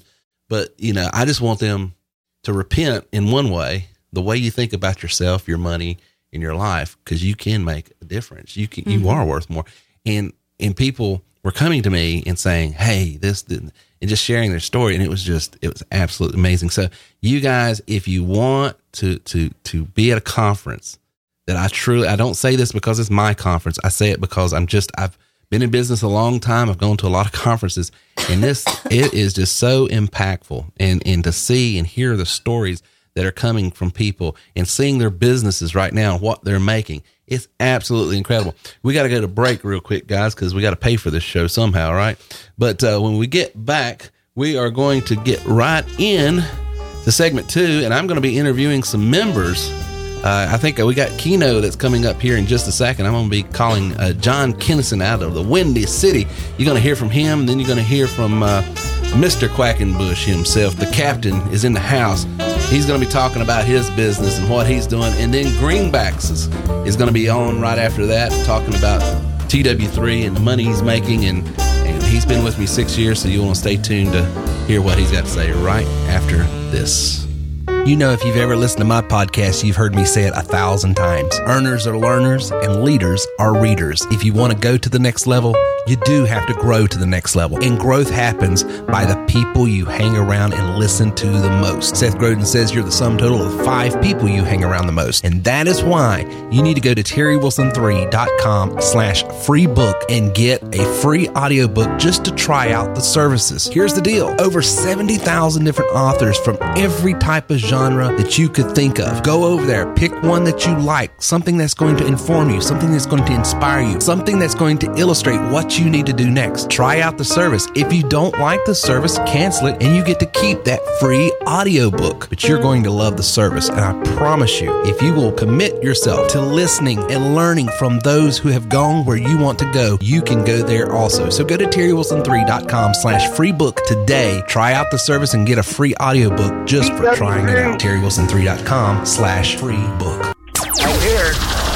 Speaker 5: but you know, I just want them to repent in one way, the way you think about yourself, your money, in your life, because you can make a difference. You can, mm-hmm. you are worth more. And, and people were coming to me and saying, hey, this didn't, and just sharing their story. And it was just, it was absolutely amazing. So you guys, if you want to, to, to be at a conference that I truly, I don't say this because it's my conference. I say it because I'm just, I've been in business a long time. I've gone to a lot of conferences, and this, it is just so impactful. And, and to see and hear the stories that are coming from people and seeing their businesses right now, what they're making. It's absolutely incredible. We got to go to break real quick, guys, because we got to pay for this show somehow, right? But uh, when we get back, we are going to get right in to segment two, and I'm going to be interviewing some members. Uh, I think we got Keno that's coming up here in just a second. I'm going to be calling uh, John Kinnison out of the Windy City. You're going to hear from him, then you're going to hear from uh, Mister Quackenbush himself. The captain is in the house. He's going to be talking about his business and what he's doing. And then Greenbacks is, is going to be on right after that, talking about T W three and the money he's making. And, and he's been with me six years, so you want to stay tuned to hear what he's got to say right after this. You know, if you've ever listened to my podcast, you've heard me say it a thousand times. Earners are learners and leaders are readers. If you want to go to the next level, you do have to grow to the next level. And growth happens by the people you hang around and listen to the most. Seth Godin says you're the sum total of five people you hang around the most. And that is why you need to go to terry wilson three dot com slash free book and get a free audiobook just to try out the services. Here's the deal. Over seventy thousand different authors from every type of genre that you could think of. Go over there, pick one that you like, something that's going to inform you, something that's going to inspire you, something that's going to illustrate what you need to do next. Try out the service. If you don't like the service, cancel it, and you get to keep that free audiobook. But you're going to love the service, and I promise you, if you will commit yourself to listening and learning from those who have gone where you want to go, you can go there also. So go to terry wilson three dot com slash free book today. Try out the service and get a free audiobook just for trying it out. terry wilson three dot com slash free book.
Speaker 8: I'm here.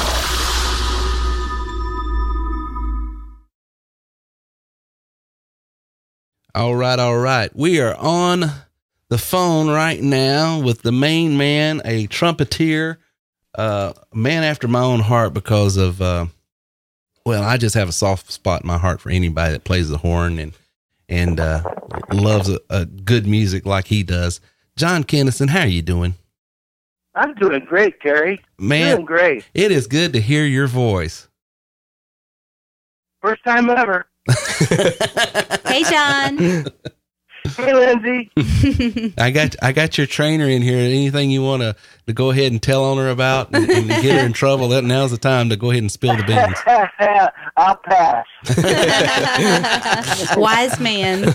Speaker 5: All right, all right. We are on the phone right now with the main man, a trumpeter, uh, man after my own heart because of, uh, well, I just have a soft spot in my heart for anybody that plays the horn and, and, uh, loves a, a good music like he does. John Kinnison, how are you doing?
Speaker 8: I'm doing great, Terry.
Speaker 5: Man,
Speaker 8: doing great.
Speaker 5: It is good to hear your voice.
Speaker 8: First time ever.
Speaker 7: Hey, John.
Speaker 8: Hey, Lindsay.
Speaker 5: I got I got your trainer in here. Anything you want to, to go ahead and tell on her about and, and get her in trouble, that now's the time to go ahead and spill the beans.
Speaker 8: I'll pass.
Speaker 7: Wise man.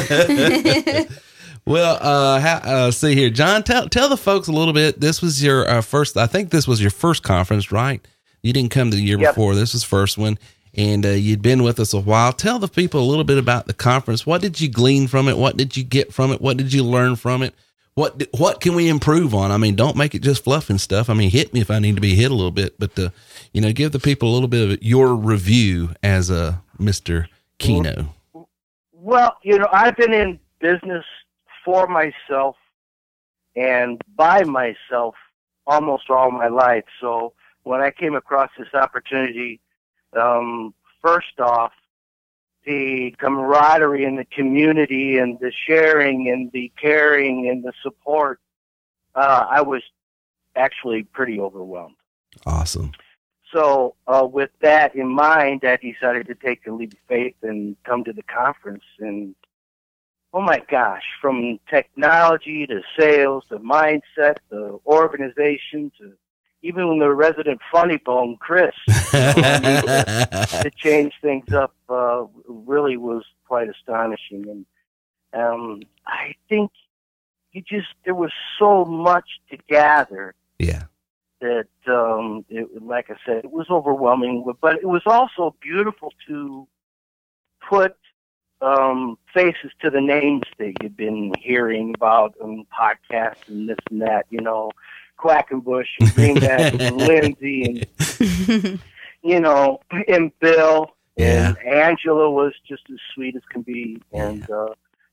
Speaker 5: Well, uh, ha, uh, see here, John, tell, tell the folks a little bit. This was your uh, first, I think this was your first conference, right? You didn't come the year
Speaker 8: Yep.
Speaker 5: before. This was first one, and uh, you'd been with us a while. Tell the people a little bit about the conference. What did you glean from it? What did you get from it? What did you learn from it? What, di- what can we improve on? I mean, don't make it just fluff and stuff. I mean, hit me if I need to be hit a little bit, but, uh, you know, give the people a little bit of your review as a Mister Keno.
Speaker 8: Well, you know, I've been in business for myself and by myself almost all my life. So when I came across this opportunity, um, first off, the camaraderie in the community and the sharing and the caring and the support, uh, I was actually pretty overwhelmed.
Speaker 5: Awesome.
Speaker 8: So uh, with that in mind, I decided to take the leap of faith and come to the conference. And oh my gosh, from technology to sales to mindset to organization to even the resident funny bone, Chris, you know, I mean, to, to change things up uh, really was quite astonishing. And um, I think you just, there was so much to gather.
Speaker 5: Yeah.
Speaker 8: That, um, it, like I said, it was overwhelming, but it was also beautiful to put um, faces to the names that you've been hearing about on podcasts and this and that, you know, Quackenbush and Greenback and Lindsay and, you know, and Bill.
Speaker 5: Yeah.
Speaker 8: And Angela was just as sweet as can be. And, uh,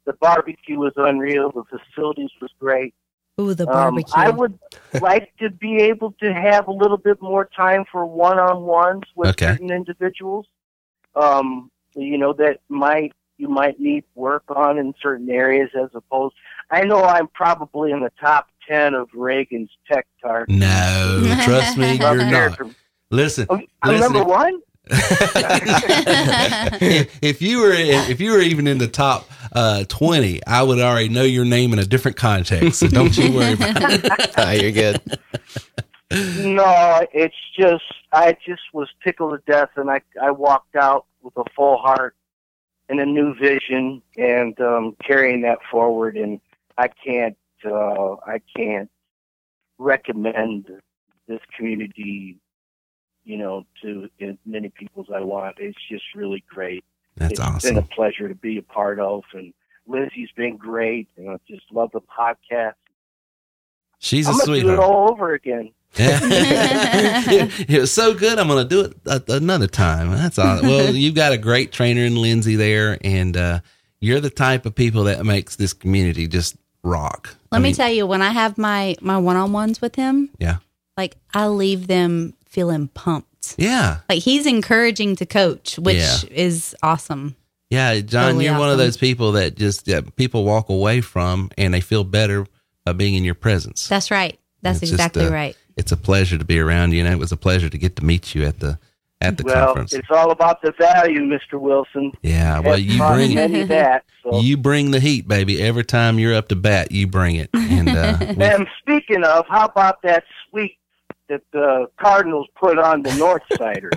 Speaker 8: The barbecue was unreal. The facilities was great.
Speaker 7: Ooh, the
Speaker 8: Um,
Speaker 7: barbecue.
Speaker 8: I would like to be able to have a little bit more time for one-on-ones with
Speaker 5: Okay.
Speaker 8: certain individuals. Um, you know, that might you might need work on in certain areas as opposed. I know I'm probably in the top ten of Reagan's tech targets.
Speaker 5: No, trust me, you're not. Listen,
Speaker 8: Oh, I'm
Speaker 5: listen,
Speaker 8: number one.
Speaker 5: if, if you were if you were even in the top uh, twenty, I would already know your name in a different context. So don't you worry about it.
Speaker 6: Ah, you're good.
Speaker 8: No, it's just I just was tickled to death, and I I walked out with a full heart and a new vision, and um, carrying that forward. And I can't uh, I can't recommend this community, you know, to as many people as I want. It's just really great.
Speaker 5: That's
Speaker 8: It's
Speaker 5: awesome.
Speaker 8: been a pleasure to be a part of, and Lindsay's been great. And I just love the podcast.
Speaker 5: She's a
Speaker 8: I'm gonna do it
Speaker 5: sweetheart.
Speaker 8: all over again.
Speaker 5: it, it was so good. I'm going to do it a, another time. That's all. Well, you've got a great trainer in Lindsay there, and uh, you're the type of people that makes this community just rock.
Speaker 7: Let
Speaker 5: I
Speaker 7: me
Speaker 5: mean,
Speaker 7: tell you, when I have my my one on ones with him,
Speaker 5: Yeah.
Speaker 7: like I leave them feeling pumped.
Speaker 5: Yeah.
Speaker 7: Like he's encouraging to coach, which
Speaker 5: Yeah.
Speaker 7: is awesome.
Speaker 5: Yeah, John,
Speaker 7: Totally
Speaker 5: you're one of
Speaker 7: awesome.
Speaker 5: those people that just yeah, people walk away from, and they feel better by being in your presence.
Speaker 7: That's right. That's
Speaker 5: It's just,
Speaker 7: exactly
Speaker 5: uh,
Speaker 7: right.
Speaker 5: It's a pleasure to be around you, and it was a pleasure to get to meet you at the at the
Speaker 8: Well,
Speaker 5: conference.
Speaker 8: it's all about the value, Mister Wilson.
Speaker 5: Yeah, well, you
Speaker 8: Taught
Speaker 5: bring it.
Speaker 8: many that. So.
Speaker 5: You bring the heat, baby. Every time you're up to bat, you bring it. And uh, we-
Speaker 8: And speaking of, how about that sweet that the Cardinals put on the North Sider?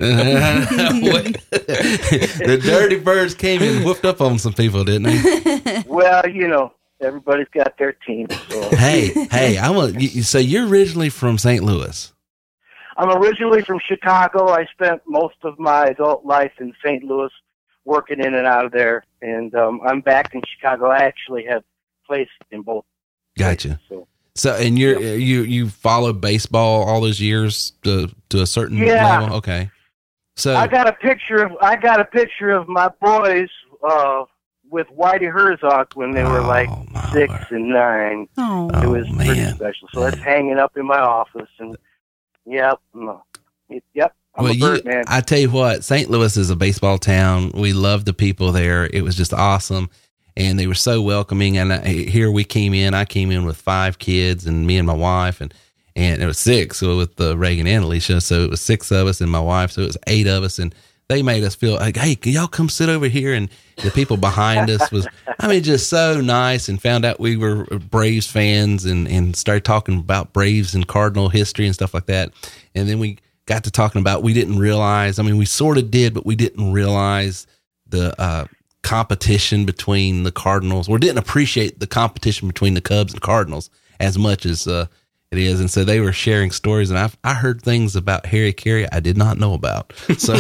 Speaker 5: the Dirty Birds came and whooped up on some people, didn't they?
Speaker 8: Well, you know, everybody's got their team. So.
Speaker 5: Hey, hey, I want. You, so you're originally from Saint Louis.
Speaker 8: I'm originally from Chicago. I spent most of my adult life in Saint Louis, working in and out of there, and um, I'm back in Chicago. I actually have placed in both.
Speaker 5: Gotcha.
Speaker 8: places, so.
Speaker 5: So, and you're you you followed baseball all those years to to a certain
Speaker 8: Yeah.
Speaker 5: level. Okay. So
Speaker 8: I got a picture of I got a picture of my boys uh, with Whitey Herzog when they were
Speaker 5: Oh,
Speaker 8: like
Speaker 5: my
Speaker 8: six
Speaker 5: word.
Speaker 8: and nine.
Speaker 7: Oh,
Speaker 8: It
Speaker 5: Oh,
Speaker 8: was pretty
Speaker 5: man.
Speaker 8: special. So it's hanging up in my office, and yep, no, it, yep. I'm
Speaker 5: well,
Speaker 8: a
Speaker 5: you,
Speaker 8: bird man.
Speaker 5: I tell you what, Saint Louis is a baseball town. We love the people there. It was just awesome. And they were so welcoming. And I, here we came in, I came in with five kids and me and my wife, and, and it was six. So with the Reagan and Alicia. So it was six of us and my wife. So it was eight of us. And they made us feel like, hey, can y'all come sit over here? And the people behind us was, I mean, just so nice, and found out we were Braves fans, and, and started talking about Braves and Cardinal history and stuff like that. And then we got to talking about, we didn't realize, I mean, we sort of did, but we didn't realize the, uh, competition between the Cardinals, or didn't appreciate the competition between the Cubs and Cardinals as much as uh, it is. And so they were sharing stories, and I I heard things about Harry Carey I did not know about. So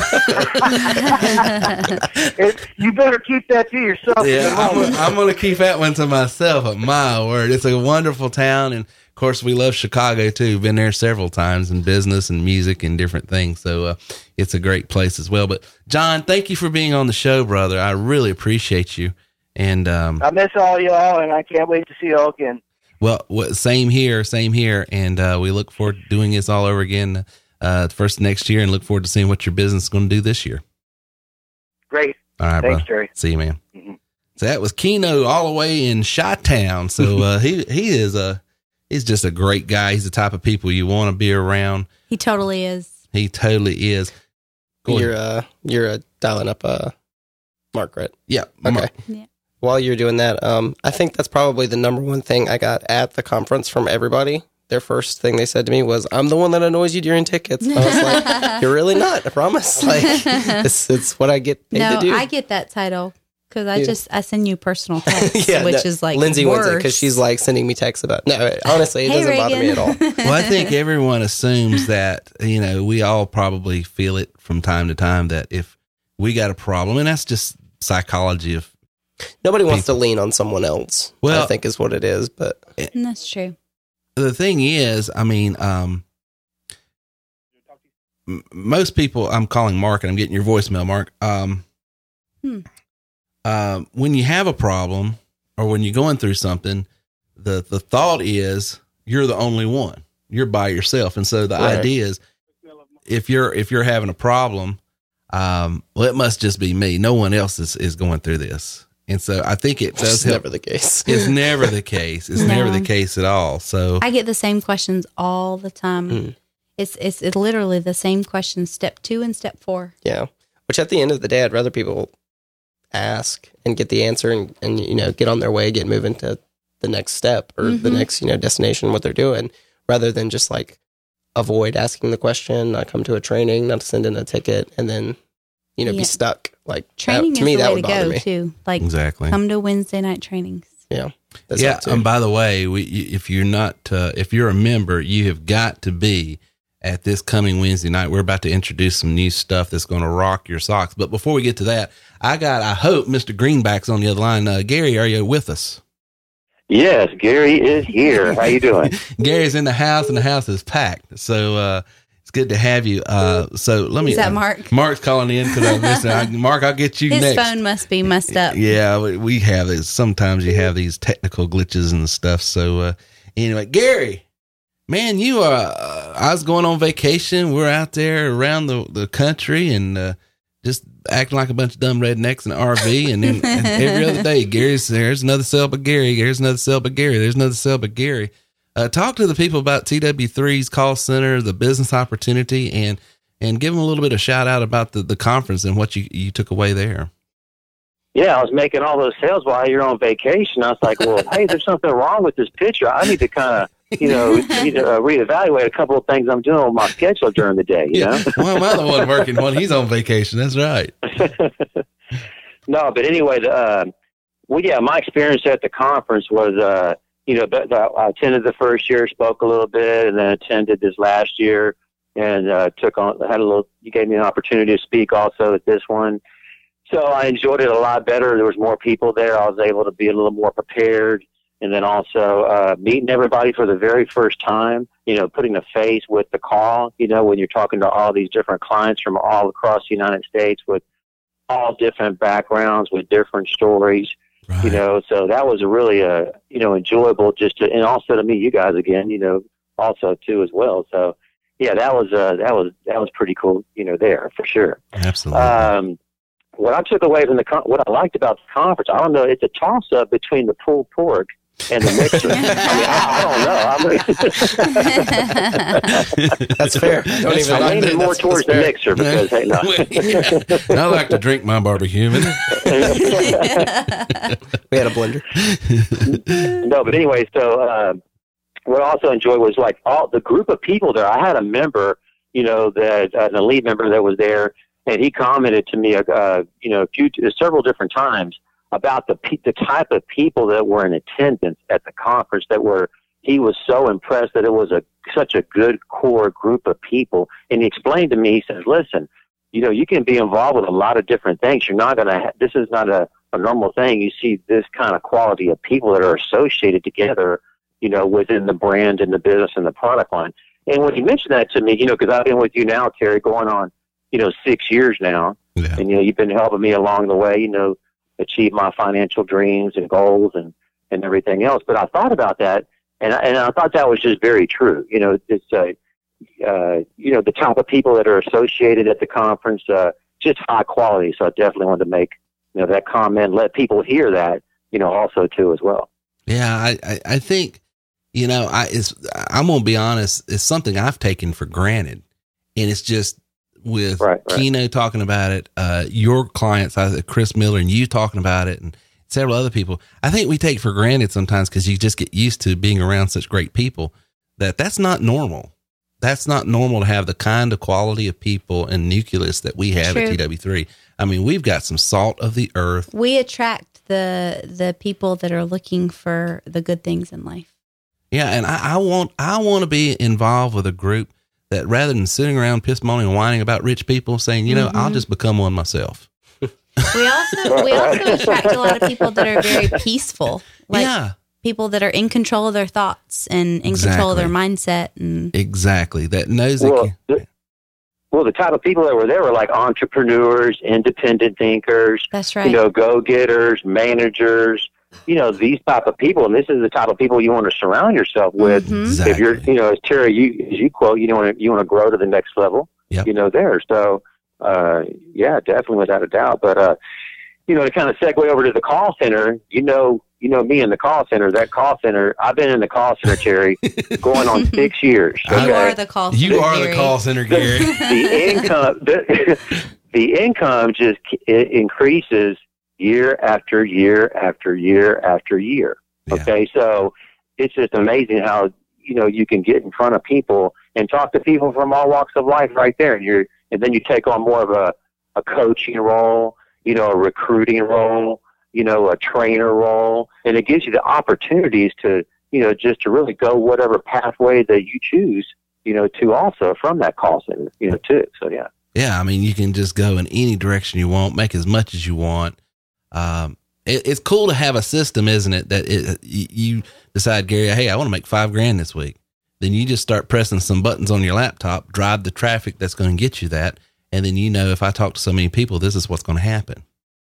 Speaker 8: It, you better keep that to yourself.
Speaker 5: yeah, I'm, I'm going to keep that one to myself. But my word, it's a wonderful town, and of course we love Chicago too. Been there several times in business and music and different things. So uh, it's a great place as well. But John, thank you for being on the show, brother. I really appreciate you. And um,
Speaker 8: I miss all y'all, and I can't wait to see y'all again.
Speaker 5: well, what, same here, same here. And uh, we look forward to doing this all over again uh, first next year, and look forward to seeing what your business is going to do this year.
Speaker 8: Great.
Speaker 5: All right,
Speaker 8: Thanks,
Speaker 5: bro.
Speaker 8: Terry.
Speaker 5: See you, man.
Speaker 8: Mhm.
Speaker 5: So that was Keno all the way in Chi-Town. So uh, he he is a he's just a great guy. He's the type of people you want to be around.
Speaker 7: he totally is.
Speaker 5: He totally is. Go
Speaker 6: You're
Speaker 5: ahead.
Speaker 6: uh you're uh, dialing up uh Margaret.
Speaker 5: Yeah.
Speaker 6: Okay.
Speaker 5: Mar-
Speaker 7: Yeah.
Speaker 6: While you're doing that, um, I think that's probably the number one thing I got at the conference from everybody. Their first thing they said to me was, "I'm the one that annoys you during tickets." And I was like, "You're really not. I promise. Like, it's it's what I get paid
Speaker 7: No,
Speaker 6: to do."
Speaker 7: I get that title because I
Speaker 6: Yeah.
Speaker 7: just I send you personal texts,
Speaker 6: Yeah,
Speaker 7: which
Speaker 6: that-
Speaker 7: is like
Speaker 6: Lindsay wins it because
Speaker 7: worse.
Speaker 6: she's like sending me texts about. No, honestly, it
Speaker 7: Hey,
Speaker 6: doesn't bother me at all.
Speaker 7: Reagan.
Speaker 5: well, I think everyone assumes that, you know, we all probably feel it from time to time that if we got a problem, and that's just psychology of,
Speaker 6: Nobody wants to lean on someone else.
Speaker 5: Well-
Speaker 6: I think is what it is. But
Speaker 7: And that's true.
Speaker 5: the thing is, I mean, um, m- most people, I'm calling Mark, and I'm getting your voicemail, Mark. Um,
Speaker 7: Hmm.
Speaker 5: um, when you have a problem, or when you're going through something, the, the thought is you're the only one, you're by yourself. And so the
Speaker 6: Right.
Speaker 5: idea is if you're, if you're having a problem, um, well, it must just be me. No one else is, is going through this. And so I think it does
Speaker 6: It's
Speaker 5: help.
Speaker 6: never the case.
Speaker 5: It's never the case. It's
Speaker 7: No.
Speaker 5: never the case at all. So
Speaker 7: I get the same questions all the time.
Speaker 6: Mm.
Speaker 7: It's, it's it's literally the same questions, step two and step four.
Speaker 6: Yeah. Which at the end of the day, I'd rather people ask and get the answer and, and you know, get on their way, get moving to the next step or the
Speaker 7: Mhm.
Speaker 6: next, you know, destination, what they're doing, rather than just like avoid asking the question, not come to a training, not send in a ticket, and then, you know,
Speaker 7: Yeah.
Speaker 6: be stuck. Like
Speaker 7: Training
Speaker 6: that, to
Speaker 7: is
Speaker 6: me,
Speaker 7: the
Speaker 6: that
Speaker 7: way
Speaker 6: would
Speaker 7: to
Speaker 6: bother
Speaker 7: go
Speaker 6: me.
Speaker 7: too. Like
Speaker 5: exactly.
Speaker 7: come to Wednesday night trainings.
Speaker 6: Yeah. That's
Speaker 5: yeah.
Speaker 6: that too.
Speaker 5: And by the way, we, if you're not, uh, if you're a member, you have got to be at this coming Wednesday night. We're about to introduce some new stuff that's going to rock your socks. But before we get to that, I got, I hope Mister Greenback's on the other line. Uh, Gary, are you with us?
Speaker 9: Yes, Gary is here. How you doing?
Speaker 5: Gary's in the house and the house is packed. So, uh, it's good to have you. Uh, so let me,
Speaker 7: Is that
Speaker 5: uh,
Speaker 7: Mark?
Speaker 5: Mark's calling in because I missed it. I, Mark, I'll get you
Speaker 7: His
Speaker 5: next.
Speaker 7: phone must be messed up.
Speaker 5: Yeah, we- we have this. Sometimes you have these technical glitches and stuff. So, uh, anyway, Gary, man, you are, uh, I was going on vacation. We're out there around the, the country and, uh, just acting like a bunch of dumb rednecks in an R V. And then and every other day, Gary's there's another cell but Gary. There's another cell but Gary. There's another cell but Gary. Uh, talk to the people about T W three's call center, the business opportunity, and, and give them a little bit of shout out about the, the conference and what you, you took away there.
Speaker 9: Yeah, I was making all those sales while you're on vacation. I was like, well, hey, there's something wrong with this picture. I need to kind of, you know, need to uh, reevaluate a couple of things I'm doing on my schedule during the day, you know?
Speaker 5: Well, am I the one working when he's on vacation? That's right.
Speaker 9: No, but anyway, the, uh, well, yeah, my experience at the conference was, uh, you know, the, the, I attended the first year, spoke a little bit, and then attended this last year, and uh, took on, had a little, you gave me an opportunity to speak also at this one. So I enjoyed it a lot better. There was more people there. I was able to be a little more prepared. And then also uh, meeting everybody for the very first time, you know, putting a face with the call, you know, when you're talking to all these different clients from all across the United States with all different backgrounds, with different stories,
Speaker 5: Right.
Speaker 9: you know. So that was a really, uh, you know, enjoyable just to, and also to meet you guys again, you know, also too as well. So, yeah, that was, uh, that was, that was pretty cool, you know, there for sure.
Speaker 5: Absolutely.
Speaker 9: Um, what I took away from the con- what I liked about the conference, I don't know, it's a toss up between the pulled pork and the mixer. I mean, I, I don't know. I'm,
Speaker 6: That's fair. Don't
Speaker 5: That's
Speaker 6: even
Speaker 5: fine.
Speaker 9: I'm leaning
Speaker 6: that's-
Speaker 9: more
Speaker 6: that's
Speaker 9: towards the
Speaker 6: fair.
Speaker 9: mixer because, hey, no.
Speaker 5: I like to drink my barbecue.
Speaker 6: We had a blender.
Speaker 9: No, but anyway, so uh, what I also enjoyed was like all the group of people there. I had a member, you know, that uh, an elite member that was there, and he commented to me, uh, you know, a few, several different times about the pe- the type of people that were in attendance at the conference. That were, he was so impressed that it was a such a good core group of people. And he explained to me, he says, "Listen, you know, you can be involved with a lot of different things. You're not going to. Ha- this is not a, a normal thing. You see this kind of quality of people that are associated together, you know, within the brand and the business and the product line." And when he mentioned that to me, you know, because I've been with you now, Terry, going on, you know, six years now,
Speaker 5: Yeah.
Speaker 9: and you know, you've been helping me along the way, you know, achieve my financial dreams and goals and and everything else. But I thought about that, and I, and I thought that was just very true. You know, it's uh, uh, you know, the type of people that are associated at the conference, uh, just high quality. So I definitely wanted to make, you know, that comment, let people hear that, you know, also too as well.
Speaker 5: Yeah. I, I, I think, you know, I, it's, I'm going to be honest. It's something I've taken for granted, and it's just with
Speaker 9: Right, right.
Speaker 5: Keno talking about it, uh, your clients, uh, Chris Miller, and you talking about it, and several other people. I think we take for granted sometimes because you just get used to being around such great people that that's not normal. That's not normal to have the kind of quality of people and nucleus that we have
Speaker 7: True.
Speaker 5: at T W three. I mean, we've got some salt of the earth.
Speaker 7: We attract the the people that are looking for the good things in life.
Speaker 5: Yeah. And I, I want, I want to be involved with a group that rather than sitting around piss moaning and whining about rich people saying, you know,
Speaker 7: Mm-hmm.
Speaker 5: I'll just become one myself.
Speaker 7: We also we also attract a lot of people that are very peaceful. Like
Speaker 5: Yeah.
Speaker 7: people that are in control of their thoughts and in control of their mindset. And
Speaker 5: Exactly. That knows that.
Speaker 9: Well,
Speaker 5: you-
Speaker 9: the, well, the type of people that were there were like entrepreneurs, independent thinkers,
Speaker 7: that's right.
Speaker 9: you know, go-getters, managers, you know, these type of people, and this is the type of people you want to surround yourself with.
Speaker 7: Mm-hmm.
Speaker 5: Exactly.
Speaker 9: If you're, you know, as Terry, you, as you quote, you know, you want to grow to the next level,
Speaker 5: Yep.
Speaker 9: you know, there. So, uh, yeah, definitely without a doubt. But, uh, you know, to kind of segue over to the call center, you know, you know me in the call center, that call center, I've been in the call center, Terry, going on six years.
Speaker 7: You
Speaker 9: Okay?
Speaker 7: are the call center.
Speaker 5: You are the
Speaker 7: Gary.
Speaker 5: call center, Gary.
Speaker 9: The income, the, the income just it increases year after year after year after year.
Speaker 5: Yeah.
Speaker 9: Okay, so it's just amazing how, you know, you can get in front of people and talk to people from all walks of life right there, and you're, and then you take on more of a, a coaching role, you know, a recruiting role, you know, a trainer role, and it gives you the opportunities to, you know, just to really go whatever pathway that you choose, you know, to also from that call center, you know, too. So, yeah.
Speaker 5: Yeah, I mean, you can just go in any direction you want, make as much as you want. Um, it, it's cool to have a system, isn't it? That it, you decide, Gary, hey, I want to make five grand this week. Then you just start pressing some buttons on your laptop, drive the traffic that's going to get you that. And then, you know, if I talk to so many people, this is what's going to happen.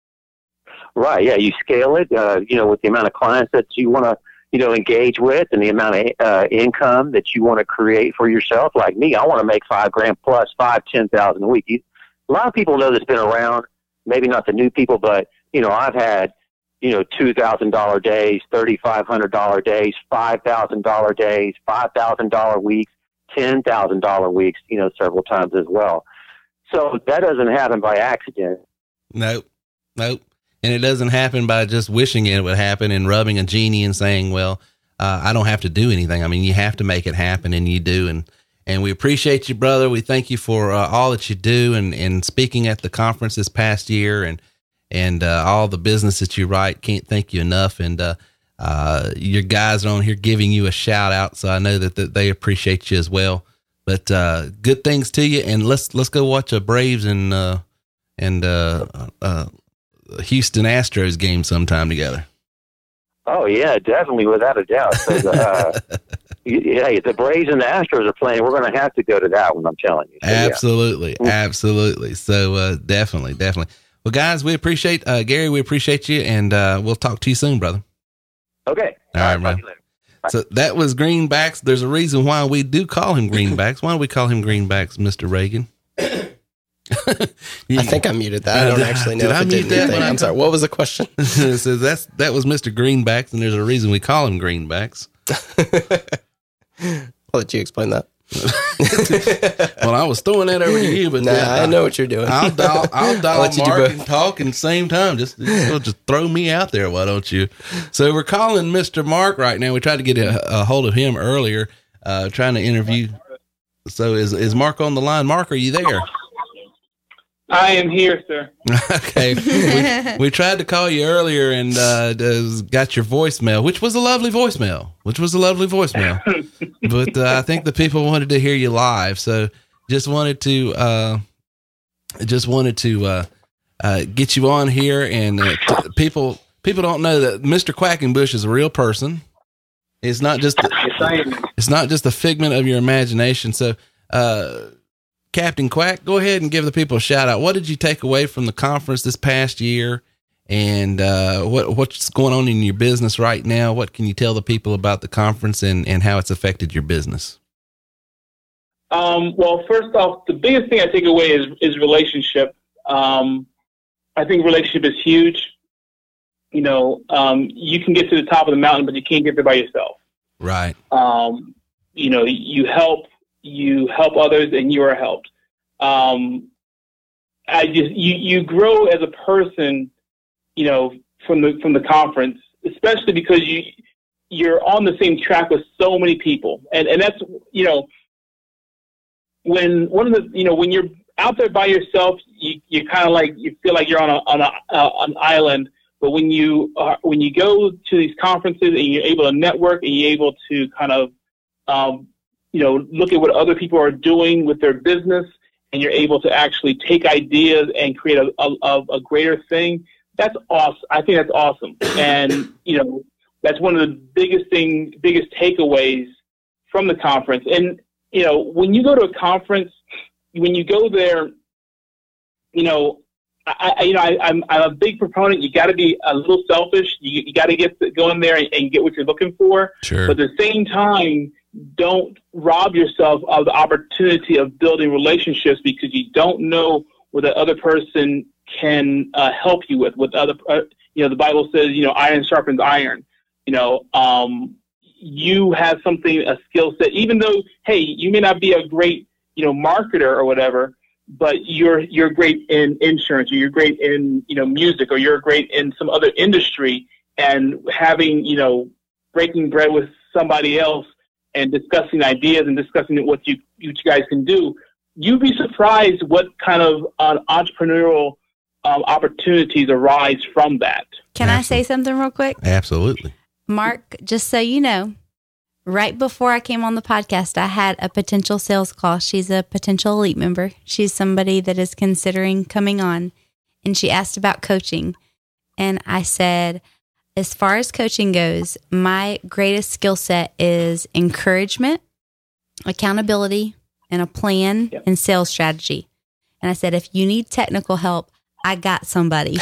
Speaker 9: Right. Yeah. You scale it, uh, you know, with the amount of clients that you want to, you know, engage with and the amount of uh, income that you want to create for yourself. Like me, I want to make five grand plus five, ten thousand a week. You, a lot of people know that's been around, maybe not the new people, but, you know, I've had, you know, two thousand dollars days, thirty-five hundred dollars days, five thousand dollars days, five thousand dollars weeks, ten thousand dollars weeks, you know, several times as well. So that doesn't happen by accident.
Speaker 5: Nope. Nope. And it doesn't happen by just wishing it would happen and rubbing a genie and saying, well, uh, I don't have to do anything. I mean, you have to make it happen, and you do. And, and we appreciate you, brother. We thank you for uh, all that you do and, and speaking at the conference this past year and, and uh, all the business that you write. Can't thank you enough. And uh, uh, your guys are on here giving you a shout out. So I know that, that they appreciate you as well. But uh, good things to you. And let's, let's go watch a Braves and, uh, and, uh, uh, Houston Astros game sometime together.
Speaker 9: Oh yeah, definitely, without a doubt. So the, uh, yeah, the Braves and the Astros are playing. We're going to have to go to that one. I'm telling you. So,
Speaker 5: absolutely,
Speaker 9: yeah.
Speaker 5: absolutely. So uh, definitely, definitely. Well, guys, we appreciate uh, Gary. We appreciate you, and uh, we'll talk to you soon, brother.
Speaker 9: Okay.
Speaker 5: All right, man. So that was Greenbacks. There's a reason why we do call him Greenbacks. Why do we call him Greenbacks, Mister Reagan?
Speaker 6: I think I muted that. I don't actually know
Speaker 5: did
Speaker 6: if
Speaker 5: I
Speaker 6: it
Speaker 5: mute
Speaker 6: did
Speaker 5: that
Speaker 6: anything.
Speaker 5: when I
Speaker 6: I'm sorry. What was the question?
Speaker 5: So that's that was Mister Greenbacks, and there's a reason we call him Greenbacks.
Speaker 6: I'll let you explain that.
Speaker 5: Well, I was throwing that over to you, but
Speaker 6: nah,
Speaker 5: then,
Speaker 6: I know what you're doing.
Speaker 5: I'll dial, I'll dial
Speaker 6: let you do
Speaker 5: Mark
Speaker 6: both.
Speaker 5: and talk at the same time. Just, just, just throw me out there, why don't you? So we're calling Mister Mark right now. We tried to get a, a hold of him earlier, uh, trying to interview. So is is Mark on the line? Mark, are you there?
Speaker 10: I am here, sir.
Speaker 5: Okay. We, we tried to call you earlier and uh, got your voicemail, which was a lovely voicemail, which was a lovely voicemail. But uh, I think the people wanted to hear you live. So just wanted to uh, just wanted to uh, uh, get you on here. And uh, t- people people don't know that Mister Quackenbush is a real person. It's not just the, it's not just a figment of your imagination. So, uh, Captain Quack, go ahead and give the people a shout out. What did you take away from the conference this past year, and uh, what what's going on in your business right now? What can you tell the people about the conference and, and how it's affected your business?
Speaker 10: Um, well, first off, the biggest thing I take away is is relationship. Um, I think relationship is huge. You know, um, you can get to the top of the mountain, but you can't get there by yourself.
Speaker 5: Right.
Speaker 10: Um, you know, you help. You help others, and you are helped. Um, I just you you grow as a person, you know, from the from the conference, especially because you you're on the same track with so many people, and and that's you know when one of the you know when you're out there by yourself, you you kind of like you feel like you're on a on a uh, an island. But when you are, when you go to these conferences and you're able to network and you're able to kind of um, you know, look at what other people are doing with their business, and you're able to actually take ideas and create a, a, a greater thing. That's awesome. I think that's awesome. And, you know, that's one of the biggest thing, biggest takeaways from the conference. And, you know, when you go to a conference, when you go there, you know, I, I you know, I, I'm I'm a big proponent. You got to be a little selfish. You you got to get go in there and, and get what you're looking for.
Speaker 5: Sure.
Speaker 10: But at the same time, don't rob yourself of the opportunity of building relationships because you don't know what the other person can uh, help you with. With other, uh, you know, the Bible says, you know, iron sharpens iron. You know, um, you have something, a skill set. Even though, hey, you may not be a great, you know, marketer or whatever, but you're you're great in insurance, or you're great in, you know, music, or you're great in some other industry, and having, you know, breaking bread with somebody else and discussing ideas and discussing what you what you guys can do, you'd be surprised what kind of uh, entrepreneurial um, opportunities arise from that.
Speaker 7: Can I say something real quick?
Speaker 5: Absolutely.
Speaker 7: Mark, just so you know, right before I came on the podcast, I had a potential sales call. She's a potential elite member. She's somebody that is considering coming on, and she asked about coaching. And I said, as far as coaching goes, my greatest skill set is encouragement, accountability, and a plan yep. and sales strategy. And I said, if you need technical help, I got somebody.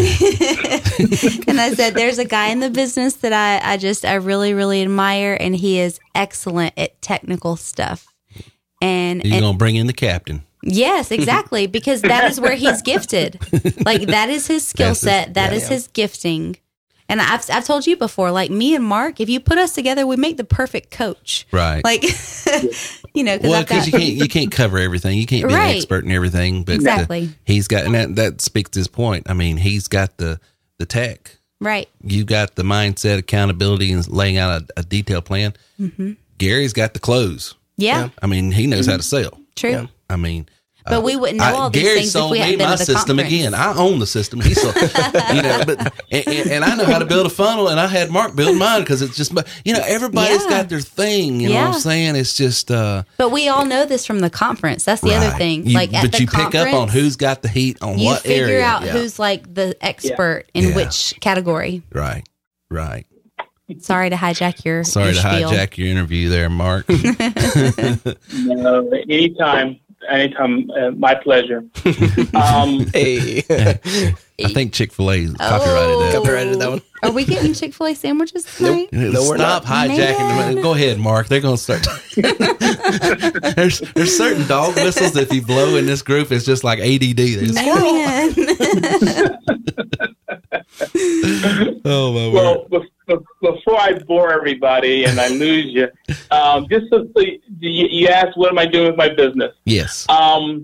Speaker 7: And I said, there's a guy in the business that I, I just, I really, really admire, and he is excellent at technical stuff. And
Speaker 5: you're going to bring in the captain.
Speaker 7: Yes, exactly. Because that is where he's gifted. Like, that is his skill set. That yeah, is yeah. his gifting. And I've I've told you before, like me and Mark, if you put us together, we make the perfect coach.
Speaker 5: Right.
Speaker 7: Like, you know,
Speaker 5: well, because you can't you can't cover everything. You can't be right. an expert in everything. But
Speaker 7: exactly.
Speaker 5: the, he's got, and that, that speaks to his point. I mean, he's got the the tech.
Speaker 7: Right.
Speaker 5: You got the mindset, accountability, and laying out a, a detailed plan. Mm-hmm. Gary's got the clothes.
Speaker 7: Yeah. yeah.
Speaker 5: I mean, he knows mm-hmm. how to sell.
Speaker 7: True.
Speaker 5: Yeah. I mean.
Speaker 7: But we wouldn't know
Speaker 5: I,
Speaker 7: all these
Speaker 5: Gary
Speaker 7: things
Speaker 5: sold
Speaker 7: if we hadn't
Speaker 5: me
Speaker 7: been
Speaker 5: my
Speaker 7: at the
Speaker 5: system
Speaker 7: conference.
Speaker 5: again. I own the system. He sold, you know, but and, and I know how to build a funnel, and I had Mark build mine because it's just, you know, everybody's yeah. got their thing. You yeah. know what I'm saying? It's just. Uh,
Speaker 7: but we all know this from the conference. That's the right. other thing.
Speaker 5: You,
Speaker 7: like, at
Speaker 5: but
Speaker 7: the
Speaker 5: you
Speaker 7: conference,
Speaker 5: pick up on who's got the heat on
Speaker 7: you
Speaker 5: what area.
Speaker 7: You figure out
Speaker 5: yeah.
Speaker 7: who's like the expert yeah. in
Speaker 5: yeah.
Speaker 7: which category.
Speaker 5: Right. Right.
Speaker 7: Sorry to hijack your.
Speaker 5: Sorry
Speaker 7: your
Speaker 5: to
Speaker 7: spiel.
Speaker 5: hijack your interview there, Mark.
Speaker 10: No, anytime. Anytime, uh, my pleasure. Um,
Speaker 6: hey,
Speaker 5: I think Chick-fil-A oh. copyrighted that.
Speaker 6: Copyrighted that one.
Speaker 7: Are we getting Chick-fil-A sandwiches tonight?
Speaker 5: Nope. No, Stop hijacking them. Go ahead, Mark. They're going to start. there's there's certain dog whistles that if you blow in this group, it's just like A D D.
Speaker 7: Man.
Speaker 5: Oh my
Speaker 10: well,
Speaker 5: word.
Speaker 10: Be- before I bore everybody and I lose you, um, just so, so you, you asked, what am I doing with my business?
Speaker 5: Yes.
Speaker 10: Um,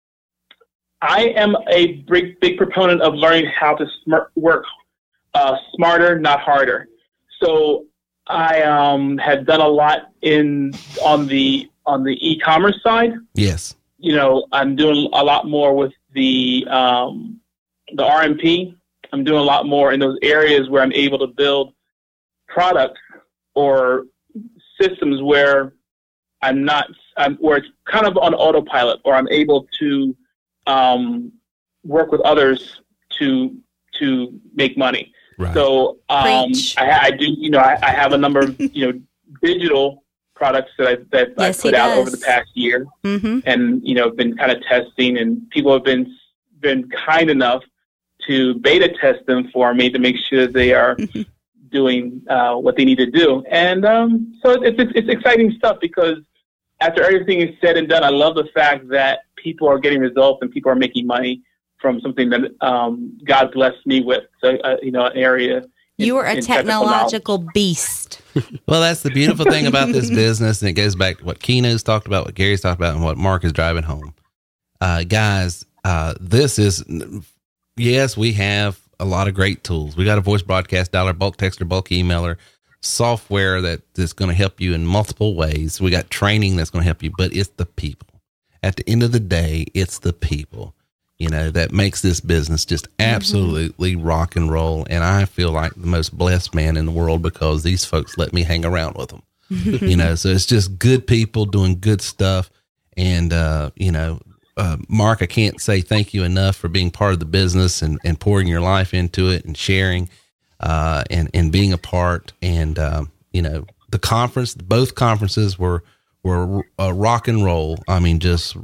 Speaker 10: I am a big, big proponent of learning how to smart, work uh, smarter, not harder. So I um, have done a lot in on the on the e-commerce side.
Speaker 5: Yes.
Speaker 10: You know, I'm doing a lot more with the um, the R M P. I'm doing a lot more in those areas where I'm able to build products or systems where I'm not, I'm, where it's kind of on autopilot, or I'm able to um, work with others to to make money.
Speaker 5: Right.
Speaker 10: So um, I, I do, you know, I, I have a number of you know digital products that I that
Speaker 7: yes,
Speaker 10: I put out
Speaker 7: does.
Speaker 10: over the past year,
Speaker 7: mm-hmm.
Speaker 10: and you know, been kind of testing, and people have been been kind enough to beta test them for me to make sure they are doing uh, what they need to do. And um, so it's, it's it's exciting stuff, because after everything is said and done, I love the fact that people are getting results and people are making money from something that um, God blessed me with. So, uh, you know, an area. In,
Speaker 7: you are a technological beast.
Speaker 5: Well, that's the beautiful thing about this business. And it goes back to what Keno's talked about, what Gary's talked about, and what Mark is driving home. Uh, guys, uh, this is... Yes, we have a lot of great tools. We got a voice broadcast dialer, bulk texter, bulk emailer, software that is going to help you in multiple ways. We got training that's going to help you, but it's the people. At the end of the day, it's the people, you know, that makes this business just absolutely mm-hmm. rock and roll. And I feel like the most blessed man in the world because these folks let me hang around with them, you know, so it's just good people doing good stuff. And, uh, you know, Uh, Mark, I can't say thank you enough for being part of the business and, and pouring your life into it and sharing uh, and, and being a part. And, um, you know, the conference, both conferences were, were a rock and roll. I mean, just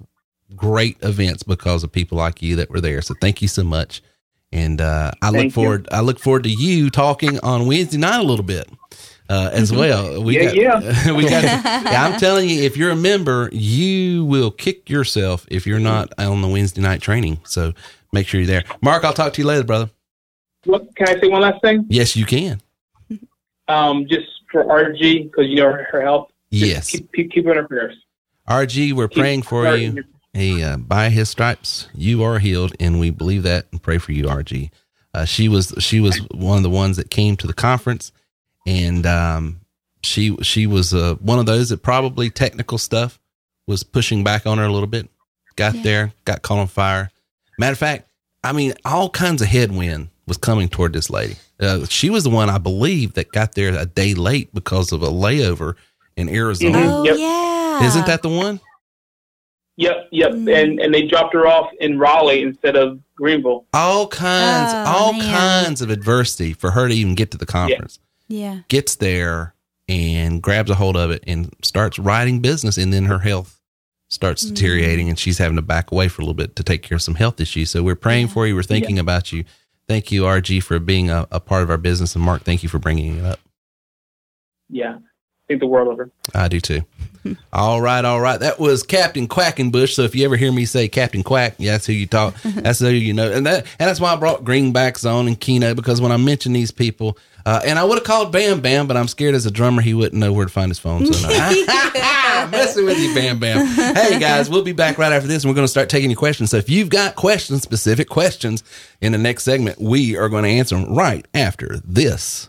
Speaker 5: great events because of people like you that were there. So thank you so much. And uh, I
Speaker 10: Thank
Speaker 5: look forward.
Speaker 10: you.
Speaker 5: I look forward to you talking on Wednesday night a little bit uh, as well. We
Speaker 10: Yeah,
Speaker 5: got,
Speaker 10: yeah.
Speaker 5: we got. Yeah, I'm telling you, if you're a member, you will kick yourself if you're not on the Wednesday night training. So make sure you're there. Mark, I'll talk to you later, brother.
Speaker 10: What, can I say one last thing?
Speaker 5: Yes, you can.
Speaker 10: Um, just for R G, because you know her, her health. Just
Speaker 5: Yes,
Speaker 10: Keep, keep, keep her in our prayers.
Speaker 5: R G, we're
Speaker 10: Keep
Speaker 5: praying for
Speaker 10: her
Speaker 5: you.
Speaker 10: in your-
Speaker 5: Hey, uh, by his stripes, you are healed, and we believe that and pray for you, R G. Uh, she was she was one of the ones that came to the conference, and um, she she was uh, one of those that probably technical stuff was pushing back on her a little bit. Got
Speaker 7: Yeah.
Speaker 5: there, got caught on fire. Matter of fact, I mean, all kinds of headwind was coming toward this lady. Uh, she was the one, I believe, that got there a day late because of a layover in Arizona.
Speaker 10: Mhm.
Speaker 7: Oh,
Speaker 10: Yep.
Speaker 7: yeah.
Speaker 5: Isn't that the one?
Speaker 10: Yep, yep.
Speaker 7: Mm.
Speaker 10: And and they dropped her off in Raleigh instead of Greenville.
Speaker 5: All kinds,
Speaker 7: Oh,
Speaker 5: all
Speaker 7: man.
Speaker 5: kinds of adversity for her to even get to the conference.
Speaker 7: Yeah.
Speaker 5: Gets there and grabs a hold of it and starts writing business, and then her health starts
Speaker 7: Mm.
Speaker 5: deteriorating, and she's having to back away for a little bit to take care of some health issues. So we're praying
Speaker 7: Yeah.
Speaker 5: for you. We're thinking about you. Thank you, R G, for being a, a part of our business, and Mark, thank you for bringing it up.
Speaker 10: Yeah, I think the world of her.
Speaker 5: I do too. All right, all right. That was Captain Quackenbush. So if you ever hear me say Captain Quack, yeah, that's who you talk. That's who you know, and that and that's why I brought Greenbacks on and Keno, because when I mention these people, uh, and I would have called Bam Bam, but I'm scared as a drummer he wouldn't know where to find his phone. So no. Messing with you, Bam Bam. Hey guys, we'll be back right after this, and we're going to start taking your questions. So if you've got questions, specific questions, in the next segment, we are going to answer them right after this.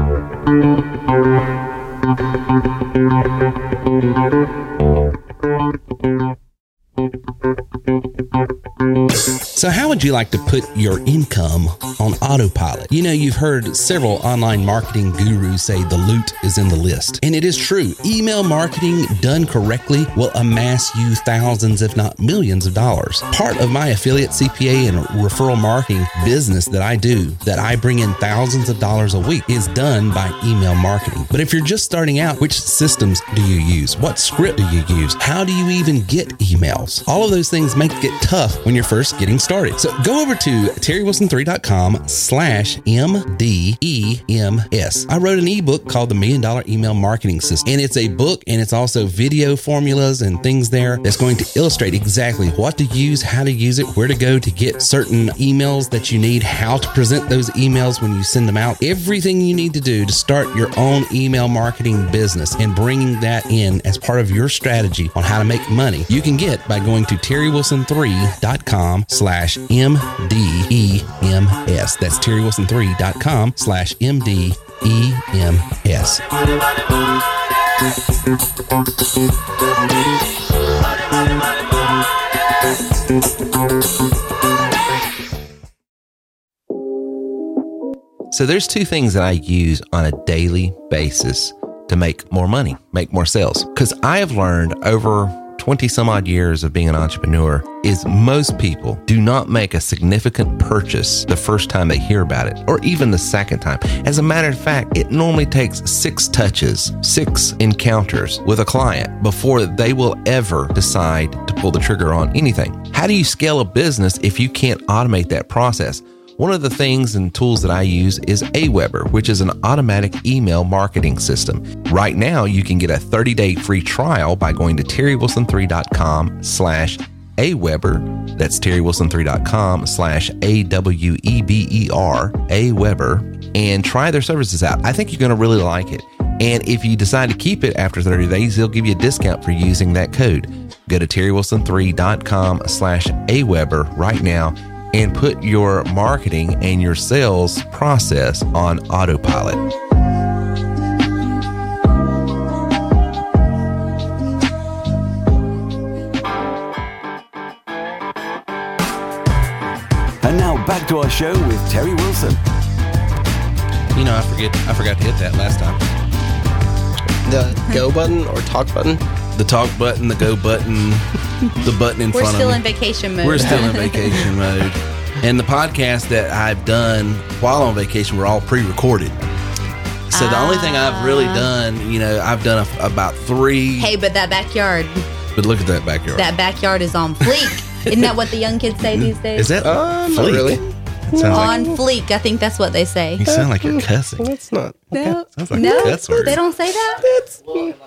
Speaker 5: So how would you like to put your income on autopilot? You know, you've heard several online marketing gurus say the loot is in the list. And it is true. Email marketing done correctly will amass you thousands, if not millions of dollars. Part of my affiliate C P A and referral marketing business that I do, that I bring in thousands of dollars a week, is done by email marketing. But if you're just starting out, which systems do you use? What script do you use? How do you even get emails? All of those things make it tough when you're first getting started. So go over to terry wilson three dot com slash M D E M S. I wrote an ebook called The Million Dollar Email Marketing System. And it's a book, and it's also video formulas and things there that's going to illustrate exactly what to use, how to use it, where to go to get certain emails that you need, how to present those emails when you send them out, everything you need to do to start your own email marketing business and bringing that in as part of your strategy on how to make money. You can get by going to terry wilson three dot com slash M D E M S. That's terry wilson three dot com slash M D E M S. So there's two things that I use on a daily basis to make more money, make more sales. Because I have learned over twenty some odd years of being an entrepreneur is most people do not make a significant purchase the first time they hear about it, or even the second time. As a matter of fact, it normally takes six touches, six encounters with a client before they will ever decide to pull the trigger on anything. How do you scale a business if you can't automate that process? One of the things and tools that I use is Aweber, which is an automatic email marketing system. Right now, you can get a thirty day free trial by going to terry wilson three dot com slash Aweber. That's terry wilson three dot com slash A W E B E R, Aweber, and try their services out. I think you're going to really like it. And if you decide to keep it after thirty days, they'll give you a discount for using that code. Go to terry wilson three dot com slash Aweber right now and put your marketing and your sales process on autopilot.
Speaker 11: And now back to our show with Terry Wilson.
Speaker 5: You know, I forget. I forgot to hit that last time.
Speaker 6: The go button or talk button?
Speaker 5: The talk button, the go button, the button in
Speaker 7: We're
Speaker 5: front of me.
Speaker 7: still in vacation mode.
Speaker 5: We're still in vacation mode. And the podcast that I've done while on vacation were all pre-recorded. So the only thing I've really done, you know, I've done a, about three.
Speaker 7: Hey, but that backyard.
Speaker 5: But look at that backyard.
Speaker 7: That backyard is on fleek. Isn't that what the young kids say these days?
Speaker 5: Is that
Speaker 6: Uh, not
Speaker 5: fleek?
Speaker 6: really.
Speaker 5: Sounds
Speaker 7: on
Speaker 5: like,
Speaker 7: fleek? I think that's what they say.
Speaker 5: you sound like you're cussing.
Speaker 6: That's not.
Speaker 7: No,
Speaker 5: Sounds like
Speaker 7: no,
Speaker 5: a cuss word.
Speaker 7: they don't say that.
Speaker 6: That's,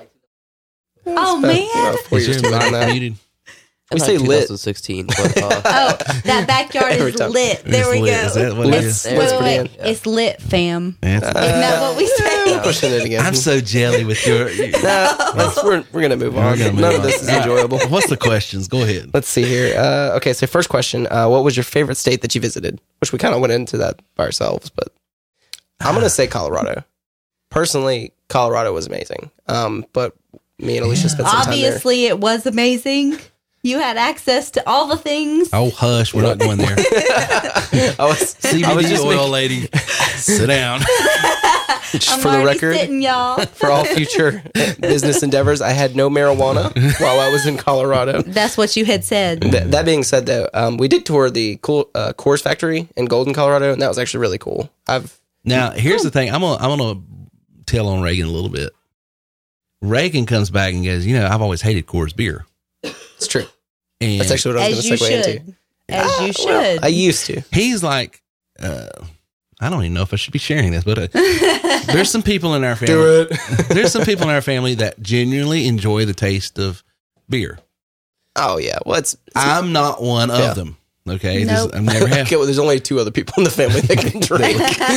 Speaker 7: Oh
Speaker 6: about,
Speaker 7: man!
Speaker 6: about four years
Speaker 5: Is yours
Speaker 6: behind that.
Speaker 5: muted?
Speaker 6: We say lit.
Speaker 4: twenty sixteen. But, uh,
Speaker 7: Oh, that backyard
Speaker 6: Every
Speaker 7: is
Speaker 6: time.
Speaker 7: lit. There
Speaker 5: It's
Speaker 7: we
Speaker 5: lit.
Speaker 7: go.
Speaker 5: Is that what it
Speaker 6: Lit.
Speaker 5: is?
Speaker 7: Wait,
Speaker 6: That's
Speaker 7: wait,
Speaker 6: pretty
Speaker 7: wait.
Speaker 6: good.
Speaker 7: It's lit, fam.
Speaker 5: That's-
Speaker 7: Isn't that what we say?
Speaker 6: Pushing it again.
Speaker 5: I'm so jelly with your. you-
Speaker 6: Nah, let's, we're we're gonna move
Speaker 5: We're
Speaker 6: on.
Speaker 5: gonna move
Speaker 6: None of
Speaker 5: on.
Speaker 6: this is
Speaker 5: All right.
Speaker 6: enjoyable.
Speaker 5: What's the questions? Go ahead.
Speaker 6: Let's see here. Uh, okay, so first question: uh, what was your favorite state that you visited? Which we kind of went into that by ourselves, but I'm gonna say Colorado. Personally, Colorado was amazing. Um, but me and Alicia spent some time there.
Speaker 7: Obviously, it was amazing. You had access to all the things.
Speaker 5: Oh, hush. We're not going there.
Speaker 6: I was
Speaker 5: C
Speaker 6: I was
Speaker 5: B D
Speaker 6: just
Speaker 5: oil
Speaker 6: making-
Speaker 5: lady. Sit down.
Speaker 6: just
Speaker 7: I'm
Speaker 6: for the
Speaker 7: already
Speaker 6: record.
Speaker 7: sitting, y'all.
Speaker 6: For all future business endeavors, I had no marijuana while I was in Colorado.
Speaker 7: That's what you had said.
Speaker 6: Th- that being said, though, um, we did tour the cool uh, Coors factory in Golden, Colorado, and that was actually really cool. I've
Speaker 5: Now, here's the thing. I'm gonna I'm gonna tell on Reagan a little bit. Reagan comes back and goes, you know, I've always hated Coors beer.
Speaker 6: it's true.
Speaker 5: And
Speaker 6: That's actually what I was
Speaker 7: As
Speaker 6: going
Speaker 7: you
Speaker 6: to segue
Speaker 7: should.
Speaker 6: into.
Speaker 7: As you should.
Speaker 6: I used to.
Speaker 5: he's like, uh, I don't even know if I should be sharing this, but uh, there's some people in our family.
Speaker 6: Do it.
Speaker 5: There's some people in our family that genuinely enjoy the taste of beer.
Speaker 6: Oh yeah. Well, it's, it's
Speaker 5: I'm not one of
Speaker 6: Yeah.
Speaker 5: them. Okay,
Speaker 7: Nope.
Speaker 5: Just- I've never had.
Speaker 6: okay. Well, there's only two other people in the family that can drink.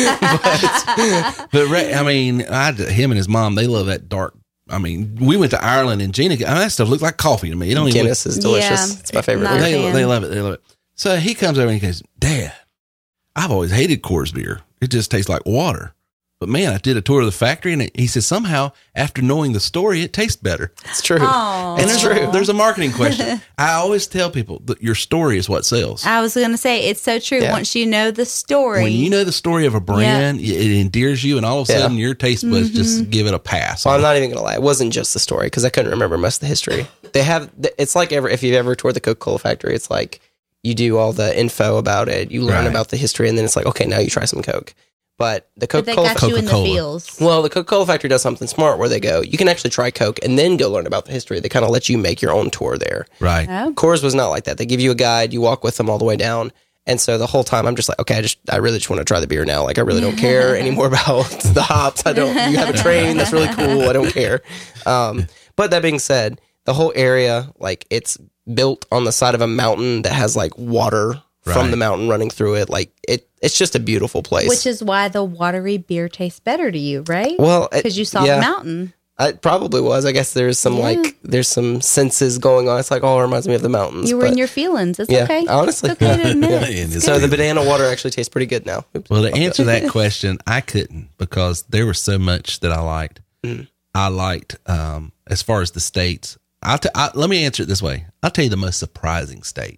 Speaker 6: but
Speaker 5: But Ray, I mean, I, him and his mom, they love that dark. I mean, we went to Ireland and Gina. I mean, that stuff looked like coffee to me. You don't even.
Speaker 6: Guinness is delicious.
Speaker 7: Yeah.
Speaker 6: It's my favorite.
Speaker 7: Not a
Speaker 5: They,
Speaker 7: fan.
Speaker 5: they love it. They love it. So he comes over and he goes, Dad, I've always hated Coors beer. It just tastes like water. But man, I did a tour of the factory and it, he says somehow after knowing the story, it tastes better.
Speaker 6: It's true.
Speaker 7: Aw.
Speaker 5: And there's, there's a marketing question. I always tell people that your story is what sells.
Speaker 7: I was going to say, it's so true.
Speaker 6: Yeah.
Speaker 7: Once you know the story.
Speaker 5: When you know the story of a brand, it endears you, and all of a
Speaker 6: Yeah.
Speaker 5: sudden your taste buds
Speaker 7: Mm-hmm.
Speaker 5: just give it a pass.
Speaker 6: Well, I'm not even gonna lie. It wasn't just the story because I couldn't remember most of the history. They have. It's like ever if you've ever toured the Coca-Cola factory. It's like you do all the info about it, you learn
Speaker 5: Right.
Speaker 6: about the history, and then it's like, okay, now you try some Coke. But the
Speaker 7: but they
Speaker 6: Coca-Cola.
Speaker 7: got you in the
Speaker 5: Coca-Cola.
Speaker 7: feels.
Speaker 6: Well, the Coca-Cola factory does something smart where they go, you can actually try Coke and then go learn about the history. They kind of let you make your own tour there.
Speaker 5: Right.
Speaker 7: Oh.
Speaker 6: Coors was not like that. They give you a guide, you walk with them all the way down. And so the whole time I'm just like, okay, I just, I really just want to try the beer now. Like I really don't care anymore about the hops. I don't, you have a train. That's really cool. I don't care. Um, but that being said, the whole area, like it's built on the side of a mountain that has like water from
Speaker 5: Right.
Speaker 6: the mountain running through it. Like it, it's just a beautiful place.
Speaker 7: Which is why the watery beer tastes better to you, right?
Speaker 6: well, it-
Speaker 7: Because you saw
Speaker 6: yeah.
Speaker 7: the mountain.
Speaker 6: It probably was. I guess there's some
Speaker 7: Yeah.
Speaker 6: like there's some senses going on. It's like, oh, it reminds me of the mountains.
Speaker 7: You were
Speaker 6: but-
Speaker 7: in your feelings. It's
Speaker 6: yeah,
Speaker 7: okay.
Speaker 6: honestly.
Speaker 7: It's okay to admit
Speaker 5: Yeah,
Speaker 7: it.
Speaker 5: and it's
Speaker 6: So the
Speaker 5: good.
Speaker 6: banana water actually tastes pretty good now. Oops.
Speaker 5: Well, to answer that question, I couldn't because there was so much that I liked.
Speaker 6: Mm.
Speaker 5: I liked, um, as far as the states, I'll t- I, let me answer it this way. I'll tell you the most surprising state.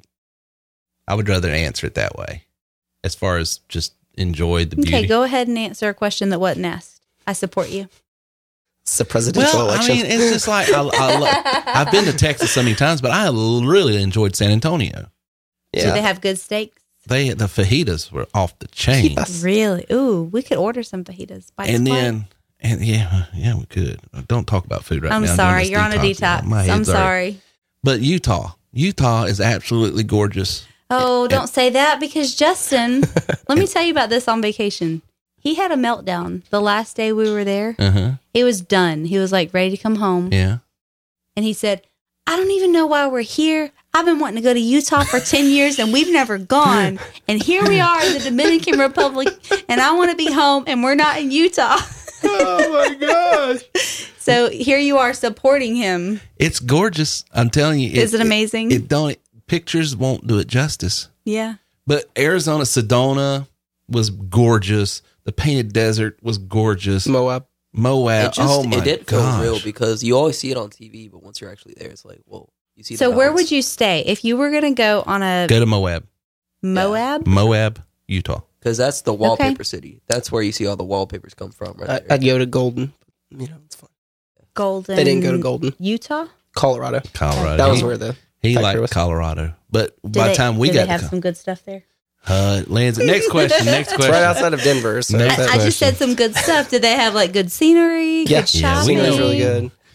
Speaker 5: I would rather answer it that way as far as just enjoy the beauty.
Speaker 7: Okay, go ahead and answer a question that wasn't asked. I support you.
Speaker 6: It's the presidential
Speaker 5: well,
Speaker 6: election.
Speaker 5: I mean, it's just like, I, I lo- I've been to Texas so many times, but I really enjoyed San Antonio.
Speaker 7: Do
Speaker 6: yeah.
Speaker 7: they have good steaks?
Speaker 5: They, the fajitas were off the chain.
Speaker 6: Fajitas.
Speaker 7: Really? Ooh, we could order some fajitas. Bites
Speaker 5: And
Speaker 7: Flight.
Speaker 5: then, and yeah, yeah, we could. Don't talk about food right
Speaker 7: I'm
Speaker 5: now. I'm
Speaker 7: sorry.
Speaker 5: doing
Speaker 7: You're on a
Speaker 5: this
Speaker 7: detox.
Speaker 5: My
Speaker 7: I'm
Speaker 5: head's already-
Speaker 7: sorry.
Speaker 5: But Utah, Utah is absolutely gorgeous.
Speaker 7: Oh, don't say that because Justin, let me tell you about this on vacation. He had a meltdown the last day we were there.
Speaker 5: Uh huh.
Speaker 7: He was done. He was like ready to come home.
Speaker 5: Yeah.
Speaker 7: And he said, I don't even know why we're here. I've been wanting to go to Utah for ten years and we've never gone. And here we are in the Dominican Republic and I want to be home and we're not in Utah.
Speaker 5: Oh my gosh.
Speaker 7: So here you are supporting him.
Speaker 5: It's gorgeous. I'm telling you.
Speaker 7: Is it amazing?
Speaker 5: It, it don't, pictures won't do it justice.
Speaker 7: Yeah.
Speaker 5: But Arizona, Sedona was gorgeous. The Painted Desert was gorgeous.
Speaker 6: Moab.
Speaker 5: Moab.
Speaker 4: It just
Speaker 5: oh my
Speaker 4: it did feel
Speaker 5: gosh.
Speaker 4: real because you always see it on T V, but once you're actually there, it's like, whoa, you see.
Speaker 7: So
Speaker 4: the
Speaker 7: where
Speaker 4: mountains.
Speaker 7: would you stay if you were going to go on a
Speaker 5: Go to Moab.
Speaker 7: Moab?
Speaker 5: Moab, Utah.
Speaker 4: Because that's the wallpaper city. That's where you see all the wallpapers come from, right
Speaker 6: I,
Speaker 4: there.
Speaker 6: I'd go to Golden. You know, it's fun.
Speaker 7: Golden.
Speaker 6: They didn't go to Golden.
Speaker 7: Utah?
Speaker 6: Colorado.
Speaker 5: Colorado.
Speaker 6: That was
Speaker 5: He-
Speaker 6: where the
Speaker 5: He
Speaker 6: factory
Speaker 5: liked
Speaker 6: was.
Speaker 5: Colorado. But
Speaker 7: Do
Speaker 5: by
Speaker 7: they,
Speaker 5: the time we
Speaker 7: do
Speaker 5: got
Speaker 7: they have
Speaker 5: to
Speaker 7: some good stuff there?
Speaker 5: uh, Lands, next question, next
Speaker 6: It's
Speaker 5: question.
Speaker 6: right outside of Denver. So
Speaker 5: Next
Speaker 7: I,
Speaker 6: that-
Speaker 7: I just said some good stuff. Did they have like good scenery,
Speaker 6: Yeah.
Speaker 7: good
Speaker 5: Yeah, we
Speaker 7: shopping?
Speaker 5: know.
Speaker 6: Scenery's really good.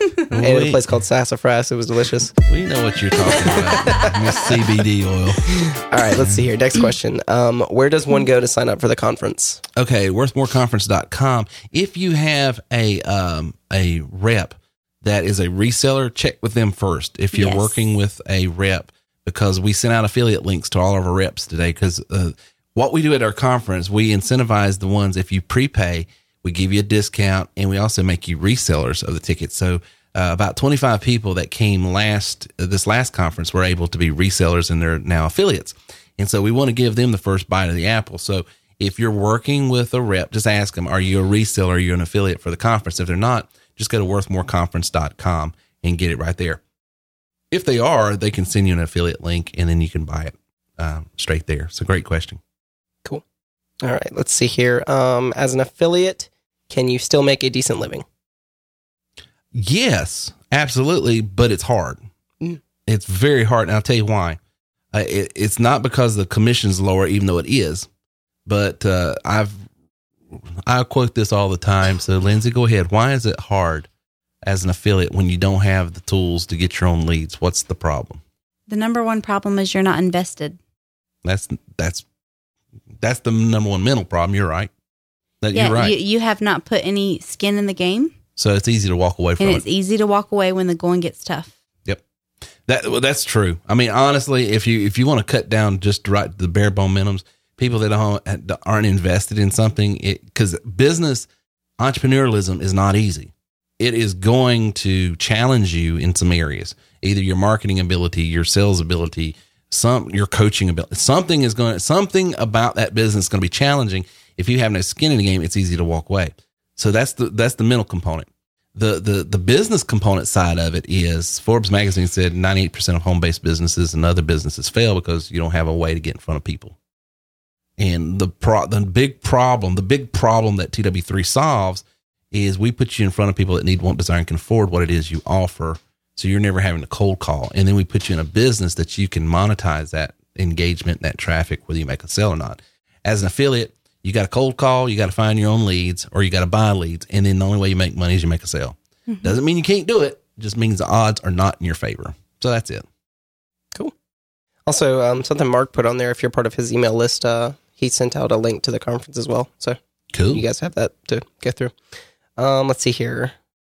Speaker 6: And in a place called Sassafras, it was delicious.
Speaker 5: We know what you're talking about. Miss C B D oil.
Speaker 6: All right, let's see here. Next question. Um, where does one go to sign up for the conference?
Speaker 5: Okay, worth more conference dot com. If you have a um, a rep that is a reseller, check with them first. If you're
Speaker 7: Yes.
Speaker 5: working with a rep, because we sent out affiliate links to all of our reps today, because uh, what we do at our conference, we incentivize the ones, if you prepay, we give you a discount, and we also make you resellers of the tickets. So uh, about twenty-five people that came last uh, this last conference were able to be resellers, and they're now affiliates. And so we want to give them the first bite of the apple. So if you're working with a rep, just ask them, are you a reseller? Are you an affiliate for the conference? If they're not, just go to worth more conference dot com and get it right there. If they are, they can send you an affiliate link, and then you can buy it uh, straight there. It's a great question.
Speaker 6: Cool. All right, let's see here. Um, as an affiliate, can you still make a decent living?
Speaker 5: Yes, absolutely, but it's hard.
Speaker 6: Mm.
Speaker 5: It's very hard, and I'll tell you why. Uh, it, it's not because the commission's lower, even though it is, but uh, I've I quote this all the time. So, Lindsay, go ahead. Why is it hard as an affiliate when you don't have the tools to get your own leads? What's the problem?
Speaker 7: The number one problem is you're not invested.
Speaker 5: That's that's that's the number one mental problem. You're right. That,
Speaker 7: Yeah,
Speaker 5: you're right.
Speaker 7: you, you have not put any skin in the game,
Speaker 5: So it's easy to walk away from
Speaker 7: and
Speaker 5: it.
Speaker 7: it's easy to walk away when the going gets tough.
Speaker 5: Yep. That well, that's true. I mean, honestly, if you if you want to cut down just right the bare bone minimums, people that don't, that aren't invested in something, because business entrepreneurialism is not easy. It is going to challenge you in some areas, either your marketing ability, your sales ability, some your coaching ability. Something is going something about that business is going to be challenging. If you have no skin in the game, it's easy to walk away. So that's the that's the mental component. The the the business component side of it is Forbes magazine said ninety-eight percent of home-based businesses and other businesses fail because you don't have a way to get in front of people. And the pro, the big problem, the big problem that T W three solves is we put you in front of people that need, want, desire, and can afford what it is you offer. So you're never having to cold call. And then we put you in a business that you can monetize that engagement, that traffic, whether you make a sale or not. As an affiliate, you got to cold call, you got to find your own leads, or you got to buy leads. And then the only way you make money is you make a sale. Mm-hmm. Doesn't mean you can't do it. It just means the odds are not in your favor. So that's it.
Speaker 6: Cool. Also, um, something Mark put on there, if you're part of his email list, uh, he sent out a link to the conference as well. So
Speaker 5: cool.
Speaker 6: You guys have that to get through. Um, let's see here.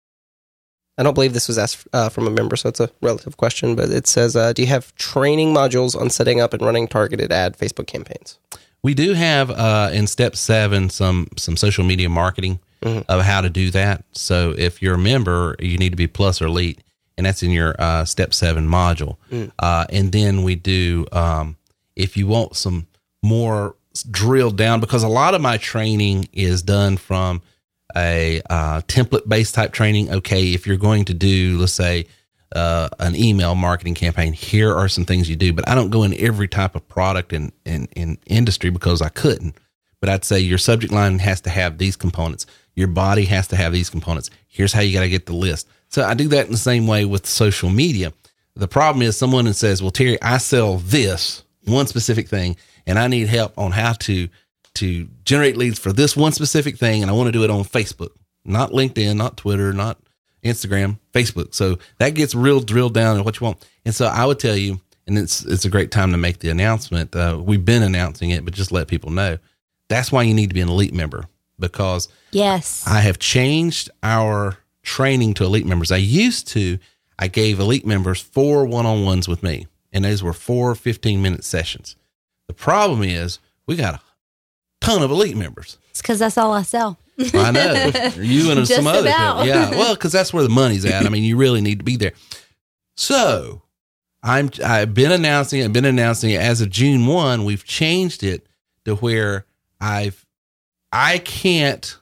Speaker 6: I don't believe this was asked uh, from a member, so it's a relative question, but it says, uh, do you have training modules on setting up and running targeted ad Facebook campaigns?
Speaker 5: We do have uh, in step seven some some social media marketing mm-hmm. of how to do that. So if you're a member, you need to be plus or elite, and that's in your uh, step seven module. Mm. Uh, and then we do um, if you want some more drilled down, because a lot of my training is done from a uh, template based type training. Okay, if you're going to do, let's say, uh, an email marketing campaign, here are some things you do, but I don't go in every type of product and in, in, in industry because I couldn't. But I'd say your subject line has to have these components. Your body has to have these components. Here's how you got to get the list. So I do that in the same way with social media. The problem is someone that says, well, Terry, I sell this one specific thing and I need help on how to, to generate leads for this one specific thing. And I want to do it on Facebook, not LinkedIn, not Twitter, not Instagram, Facebook. So that gets real drilled down in what you want. And so I would tell you, and it's, it's a great time to make the announcement. Uh, we've been announcing it, but just let people know. That's why you need to be an elite member, because
Speaker 7: yes,
Speaker 5: I have changed our training to elite members. I used to, I gave elite members four one-on-ones with me, and those were four fifteen minute sessions. The problem is we got a ton of elite members.
Speaker 7: It's because that's all I sell.
Speaker 5: I know. You and some others. Yeah. Well, because that's where the money's at. I mean, you really need to be there. So I'm, I've been announcing it, I've been announcing it as of June first. We've changed it to where I've, I can't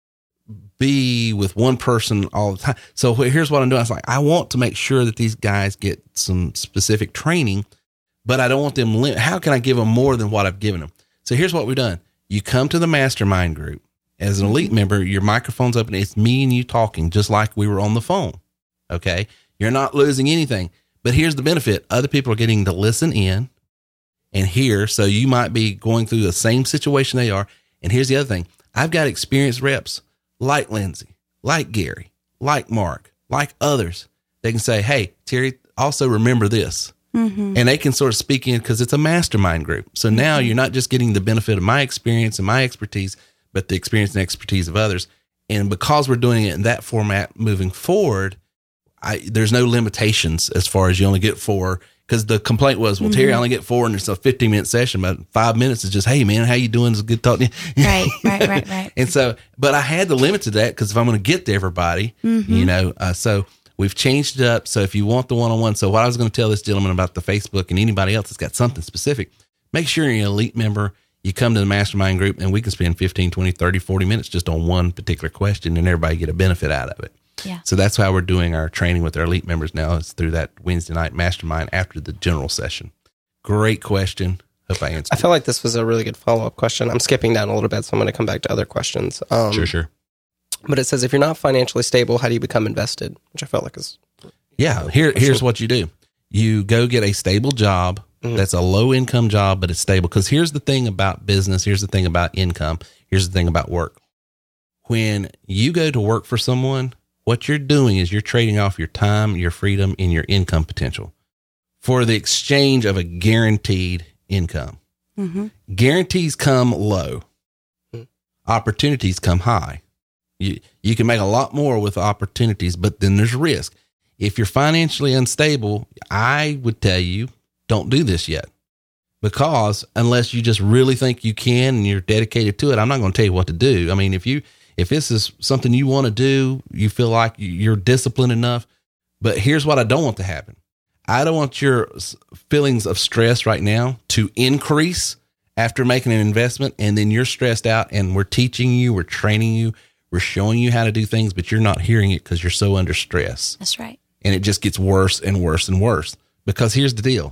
Speaker 5: be with one person all the time. So here's what I'm doing. I was like, I want to make sure that these guys get some specific training, but I don't want them limit. How can I give them more than what I've given them? So here's what we've done. You come to the mastermind group as an elite member, your microphone's open. It's me and you talking just like we were on the phone. Okay. You're not losing anything, but here's the benefit. Other people are getting to listen in and hear. So you might be going through the same situation they are. And here's the other thing. I've got experienced reps like Lindsay, like Gary, like Mark, like others, they can say, hey, Terry, also remember this. Mm-hmm. And they can sort of speak in because it's a mastermind group. So now mm-hmm. you're not just getting the benefit of my experience and my expertise, but the experience and expertise of others. And because we're doing it in that format moving forward, I, there's no limitations as far as you only get four. Because the complaint was, well, mm-hmm. Terry, I only get four, and it's a fifteen minute session, but five minutes is just, hey, man, how you doing? It's good talking to you.
Speaker 7: Right, right, right, right.
Speaker 5: And so, but I had to limit to that because if I'm going to get to everybody, mm-hmm. you know, uh, so we've changed it up. So if you want the one-on-one, so what I was going to tell this gentleman about the Facebook and anybody else that's got something specific, make sure you're an elite member. You come to the mastermind group and we can spend fifteen, twenty, thirty, forty minutes just on one particular question and everybody get a benefit out of it.
Speaker 7: Yeah.
Speaker 5: So that's how we're doing our training with our elite members now, is through that Wednesday night mastermind after the general session. Great question. Hope I answered.
Speaker 6: I feel like this was a really good follow-up question. I'm skipping down a little bit, so I'm going to come back to other questions. Um,
Speaker 5: sure, sure.
Speaker 6: But it says, if you're not financially stable, how do you become invested? Which I felt like is...
Speaker 5: Yeah,
Speaker 6: uh,
Speaker 5: here, here's what you do. You go get a stable job. Mm-hmm. That's a low-income job, but it's stable. Because here's the thing about business. Here's the thing about income. Here's the thing about work. When you go to work for someone, what you're doing is you're trading off your time, your freedom, and your income potential for the exchange of a guaranteed income.
Speaker 7: Mm-hmm.
Speaker 5: Guarantees come low.
Speaker 6: Mm-hmm.
Speaker 5: Opportunities come high. You, you can make a lot more with opportunities, but then there's risk. If you're financially unstable, I would tell you, don't do this yet. Because unless you just really think you can and you're dedicated to it, I'm not going to tell you what to do. I mean, if you, If this is something you want to do, you feel like you're disciplined enough, but here's what I don't want to happen. I don't want your feelings of stress right now to increase after making an investment. And then you're stressed out and we're teaching you, we're training you, we're showing you how to do things, but you're not hearing it because you're so under stress.
Speaker 7: That's right.
Speaker 5: And it just gets worse and worse and worse, because here's the deal.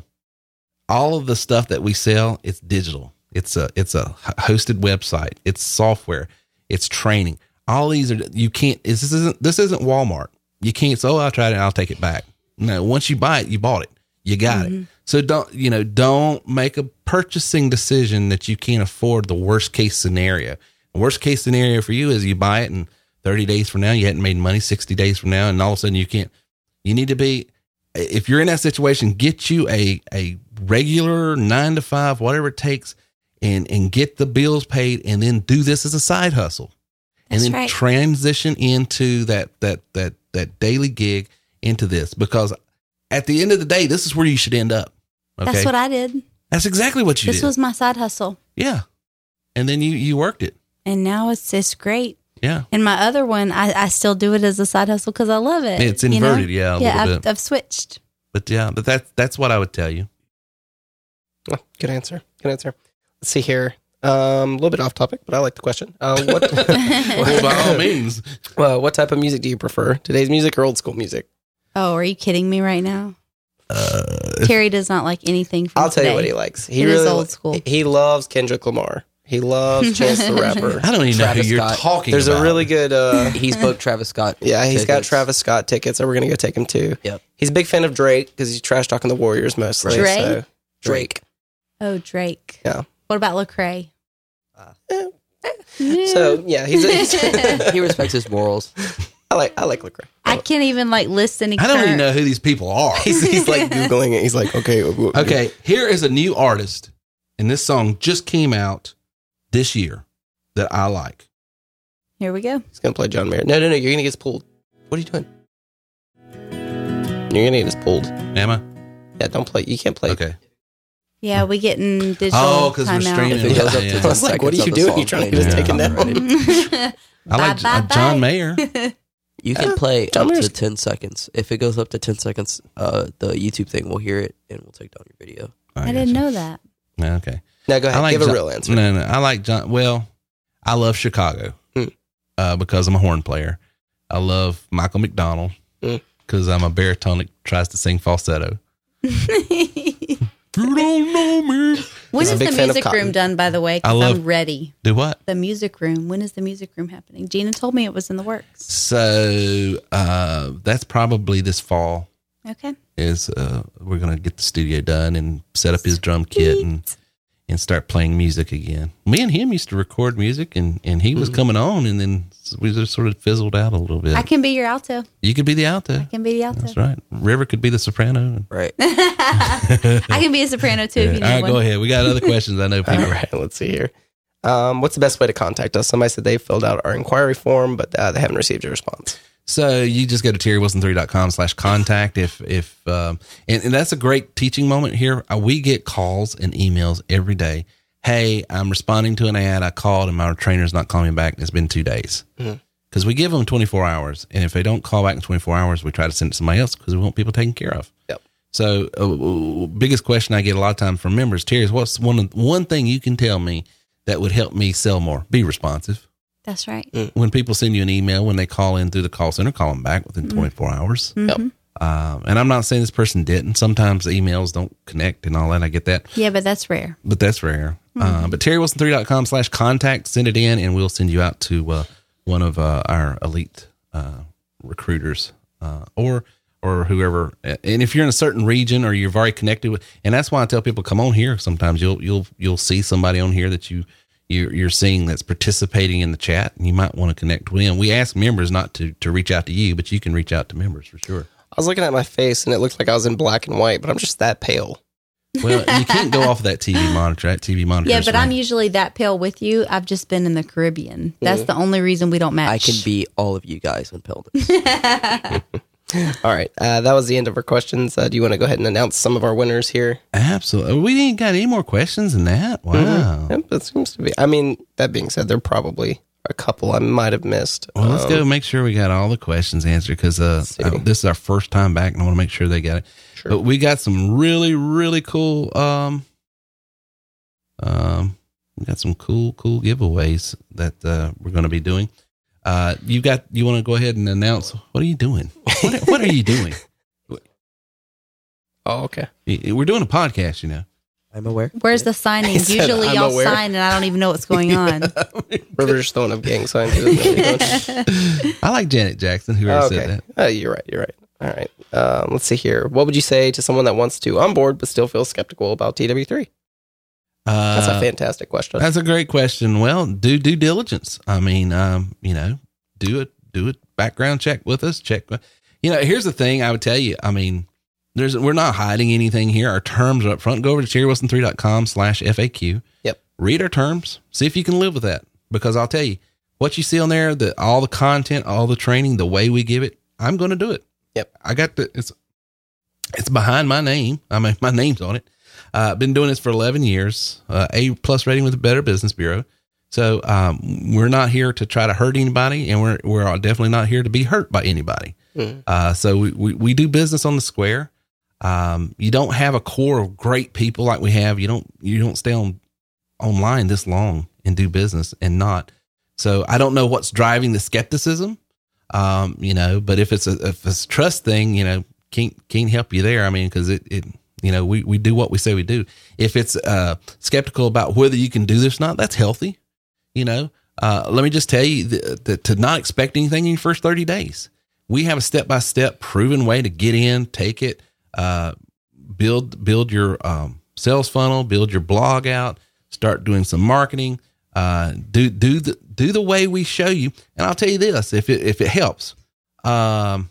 Speaker 5: All of the stuff that we sell, it's digital. It's a, it's a hosted website. It's software. It's training. All these are, you can't, this isn't, this isn't Walmart. You can't say, oh, I tried it and I'll take it back. No, once you buy it, you bought it. You got mm-hmm. it. So don't, you know, don't make a purchasing decision that you can't afford the worst case scenario. The worst case scenario for you is you buy it and thirty days from now, you hadn't made money, sixty days from now, and all of a sudden you can't, you need to be, if you're in that situation, get you a, a regular nine to five, whatever it takes, and, and get the bills paid, and then do this as a side hustle. And
Speaker 7: That's
Speaker 5: then
Speaker 7: right.
Speaker 5: transition into that, that, that, that daily gig into this, because at the end of the day, this is where you should end up. Okay.
Speaker 7: That's what I did.
Speaker 5: That's exactly what you
Speaker 7: this
Speaker 5: did.
Speaker 7: This was my side hustle.
Speaker 5: Yeah. And then you, you worked it.
Speaker 7: And now it's, it's great.
Speaker 5: Yeah.
Speaker 7: And my other one, I, I still do it as a side hustle because I love it.
Speaker 5: It's inverted. You know? Yeah. A
Speaker 7: yeah.
Speaker 5: little
Speaker 7: I've,
Speaker 5: bit.
Speaker 7: I've switched.
Speaker 5: But yeah, but that's, that's what I would tell you.
Speaker 6: Oh, good answer. Good answer. Let's see here. Um, a little bit off topic, but I like the question. Uh, what,
Speaker 5: well, by all means.
Speaker 6: Well, what type of music do you prefer? Today's music or old school music?
Speaker 7: Oh, are you kidding me right now?
Speaker 5: Uh,
Speaker 7: Terry does not like anything from
Speaker 6: I'll tell
Speaker 7: today.
Speaker 6: you what he likes. He
Speaker 7: it
Speaker 6: really
Speaker 7: is old school.
Speaker 6: He, he loves Kendrick Lamar. He loves Chance the Rapper.
Speaker 5: I don't even
Speaker 4: Travis
Speaker 5: know who you're
Speaker 4: Scott.
Speaker 5: talking
Speaker 6: There's
Speaker 5: about.
Speaker 6: a really good... Uh,
Speaker 4: He's booked Travis Scott.
Speaker 6: Yeah, he's
Speaker 4: tickets.
Speaker 6: got Travis Scott tickets, so we're going to go take him too.
Speaker 4: Yep.
Speaker 6: He's a big fan of Drake because he's trash talking the Warriors mostly.
Speaker 7: Drake?
Speaker 6: So.
Speaker 4: Drake.
Speaker 7: Oh, Drake.
Speaker 6: Yeah.
Speaker 7: What about Lecrae?
Speaker 6: Eh. So, yeah, he's... A, he's
Speaker 4: He respects his morals.
Speaker 6: I like I like Lecrae.
Speaker 7: I can't even like list any.
Speaker 5: I don't
Speaker 7: current-
Speaker 5: even know who these people are.
Speaker 6: He's, he's like Googling it. He's like, okay.
Speaker 5: Okay, here is a new artist, and this song just came out this year that I like.
Speaker 7: Here we go.
Speaker 6: He's going to play John Mayer. No, no, no. You're going to get us pulled. What are you doing? You're going to get us pulled.
Speaker 5: Am I?
Speaker 6: Yeah, don't play. You can't play.
Speaker 5: Okay.
Speaker 7: Yeah, we getting digital.
Speaker 5: Oh, 'cause we're
Speaker 7: timeout.
Speaker 5: streaming.
Speaker 4: If it goes up to
Speaker 5: Yeah.
Speaker 4: ten
Speaker 6: I was like, what are
Speaker 4: seconds
Speaker 6: you
Speaker 4: of the
Speaker 6: doing? You're
Speaker 4: song,
Speaker 6: trying to get us
Speaker 5: Yeah.
Speaker 6: taken down.
Speaker 5: I like
Speaker 7: Bye,
Speaker 5: uh,
Speaker 7: bye,
Speaker 5: John
Speaker 7: bye.
Speaker 5: Mayer.
Speaker 4: You can
Speaker 6: Yeah.
Speaker 4: play
Speaker 6: John
Speaker 4: up
Speaker 6: Mayer's-
Speaker 4: to ten seconds. If it goes up to ten seconds, uh, the YouTube thing will hear it and we'll take down your video.
Speaker 7: I didn't know that.
Speaker 5: know. Okay.
Speaker 6: Now go ahead.
Speaker 5: I like
Speaker 6: Give
Speaker 5: John,
Speaker 6: a real answer.
Speaker 5: No, no. I like John. Well, I love Chicago
Speaker 6: Hmm.
Speaker 5: uh, because I'm a horn player. I love Michael McDonald
Speaker 6: Hmm.
Speaker 5: because I'm a baritone that tries to sing falsetto. You don't know me.
Speaker 7: When
Speaker 6: He's a
Speaker 7: is
Speaker 6: big
Speaker 7: the
Speaker 6: fan of
Speaker 7: music
Speaker 6: Cotton.
Speaker 7: room done, by the way?
Speaker 5: I
Speaker 7: Because
Speaker 5: love-
Speaker 7: I'm ready.
Speaker 5: Do what?
Speaker 7: The music room. When is the music room happening? Gina told me it was in the works.
Speaker 5: So uh, that's probably this fall.
Speaker 7: Okay.
Speaker 5: Is uh, we're gonna get the studio done and set up his drum kit and and start playing music again. Me and him used to record music, and, and he was mm-hmm. coming on, and then we just sort of fizzled out a little bit.
Speaker 7: I can be your alto.
Speaker 5: You could be the alto.
Speaker 7: I can be the alto.
Speaker 5: That's right. River could be the soprano.
Speaker 4: Right.
Speaker 7: I can be a soprano too.
Speaker 5: Yeah.
Speaker 7: If you need
Speaker 5: All right,
Speaker 7: one.
Speaker 5: go ahead. We got other questions. I know people.
Speaker 6: All right, let's see here. Um, what's the best way to contact us? Somebody said they filled out our inquiry form, but uh, they haven't received a response.
Speaker 5: So you just go to terry wilson three dot com slash contact. If, if, um, and, and that's a great teaching moment here. Uh, we get calls and emails every day. Hey, I'm responding to an ad. I called and my trainer's not calling me back. It's been two days. Mm-hmm. Cause we give them twenty-four hours. And if they don't call back in twenty-four hours, we try to send it to somebody else because we want people taken care of.
Speaker 6: Yep.
Speaker 5: So uh, biggest question I get a lot of times from members, Terry, is what's one, one thing you can tell me that would help me sell more? Be responsive.
Speaker 7: That's right.
Speaker 5: When people send you an email, when they call in through the call center, call them back within
Speaker 7: Mm-hmm.
Speaker 5: twenty-four hours.
Speaker 6: Yep.
Speaker 5: Um, and I'm not saying this person didn't. Sometimes the emails don't connect and all that. I get that.
Speaker 7: Yeah, but that's rare.
Speaker 5: But that's rare.
Speaker 7: Mm-hmm.
Speaker 5: Uh, but terry wilson three dot com slash contact, send it in, and we'll send you out to uh, one of uh, our elite uh, recruiters uh, or or whoever. And if you're in a certain region or you're very connected with, and that's why I tell people, come on here. Sometimes you'll you'll you'll see somebody on here that you you're, you're seeing that's participating in the chat, and you might want to connect with them. We ask members not to to reach out to you, but you can reach out to members for sure.
Speaker 6: I was looking at my face and it looked like I was in black and white, but I'm just that pale.
Speaker 5: Well, you can't go off of that T V monitor. That T V monitor.
Speaker 7: Yeah, but I'm usually that pale with you. I've just been in the Caribbean. That's
Speaker 6: Mm.
Speaker 7: the only reason we don't match.
Speaker 4: I can be all of you guys when pelvis.
Speaker 6: All right. Uh, that was the end of our questions. Uh, do you want to go ahead and announce some of our winners here?
Speaker 5: Absolutely. We ain't got any more questions than that. Wow.
Speaker 6: Mm-hmm. Yep, it seems to be. I mean, that being said, there are probably a couple I might have missed.
Speaker 5: Well, let's
Speaker 6: Um,
Speaker 5: go make sure we got all the questions answered because uh, uh, this is our first time back, and I want to make sure they got it.
Speaker 6: Sure.
Speaker 5: But we got some really, really cool. Um, um, we got some cool, cool giveaways that uh, we're going to be doing. Uh, you got. You want to go ahead and announce? What are you doing? What, what are you doing?
Speaker 6: Oh, okay.
Speaker 5: We're doing a podcast, you know.
Speaker 4: I'm aware.
Speaker 7: Where's the signing?
Speaker 6: He said,
Speaker 7: Usually
Speaker 6: "I'm
Speaker 7: y'all
Speaker 6: aware."
Speaker 7: sign and I don't even know what's going on.
Speaker 6: River's throwing up gang signs. He doesn't know what he's doing.
Speaker 5: I like Janet Jackson, who already
Speaker 6: okay.
Speaker 5: said that.
Speaker 6: Uh, you're right. You're right. All right. Um, let's see here. What would you say to someone that wants to onboard but still feels skeptical about T W three?
Speaker 5: Uh,
Speaker 6: That's a fantastic question.
Speaker 5: That's a great question. Well, do due diligence. I mean, um, you know, do it, do a background check with us. Check, you know, here's the thing I would tell you. I mean, there's, we're not hiding anything here. Our terms are up front. Go over to terry wilson three dot com slash F A Q.
Speaker 6: Yep.
Speaker 5: Read our terms. See if you can live with that, because I'll tell you what you see on there, the, all the content, all the training, the way we give it, I'm going to do it.
Speaker 6: Yep.
Speaker 5: I got the, it's, it's behind my name. I mean, my name's on it. Uh, been doing this for eleven years, uh, A plus rating with the Better Business Bureau. So, um, we're not here to try to hurt anybody, and we're, we're definitely not here to be hurt by anybody. Mm. Uh, so we, we, we do business on the square. Um, you don't have a core of great people like we have. You don't, you don't stay on online this long and do business and not. So I don't know what's driving the skepticism. Um, you know, but if it's a, if it's a trust thing, you know, can't, can't help you there. I mean, cause it, it, you know, we, we do what we say we do. If it's, uh, skeptical about whether you can do this or not, that's healthy. You know, uh, let me just tell you that, that to not expect anything in your first thirty days, we have a step-by-step proven way to get in, take it, uh, build, build your, um, sales funnel, build your blog out, start doing some marketing, uh, do, do the, do the way we show you. And I'll tell you this, if it, if it helps, um,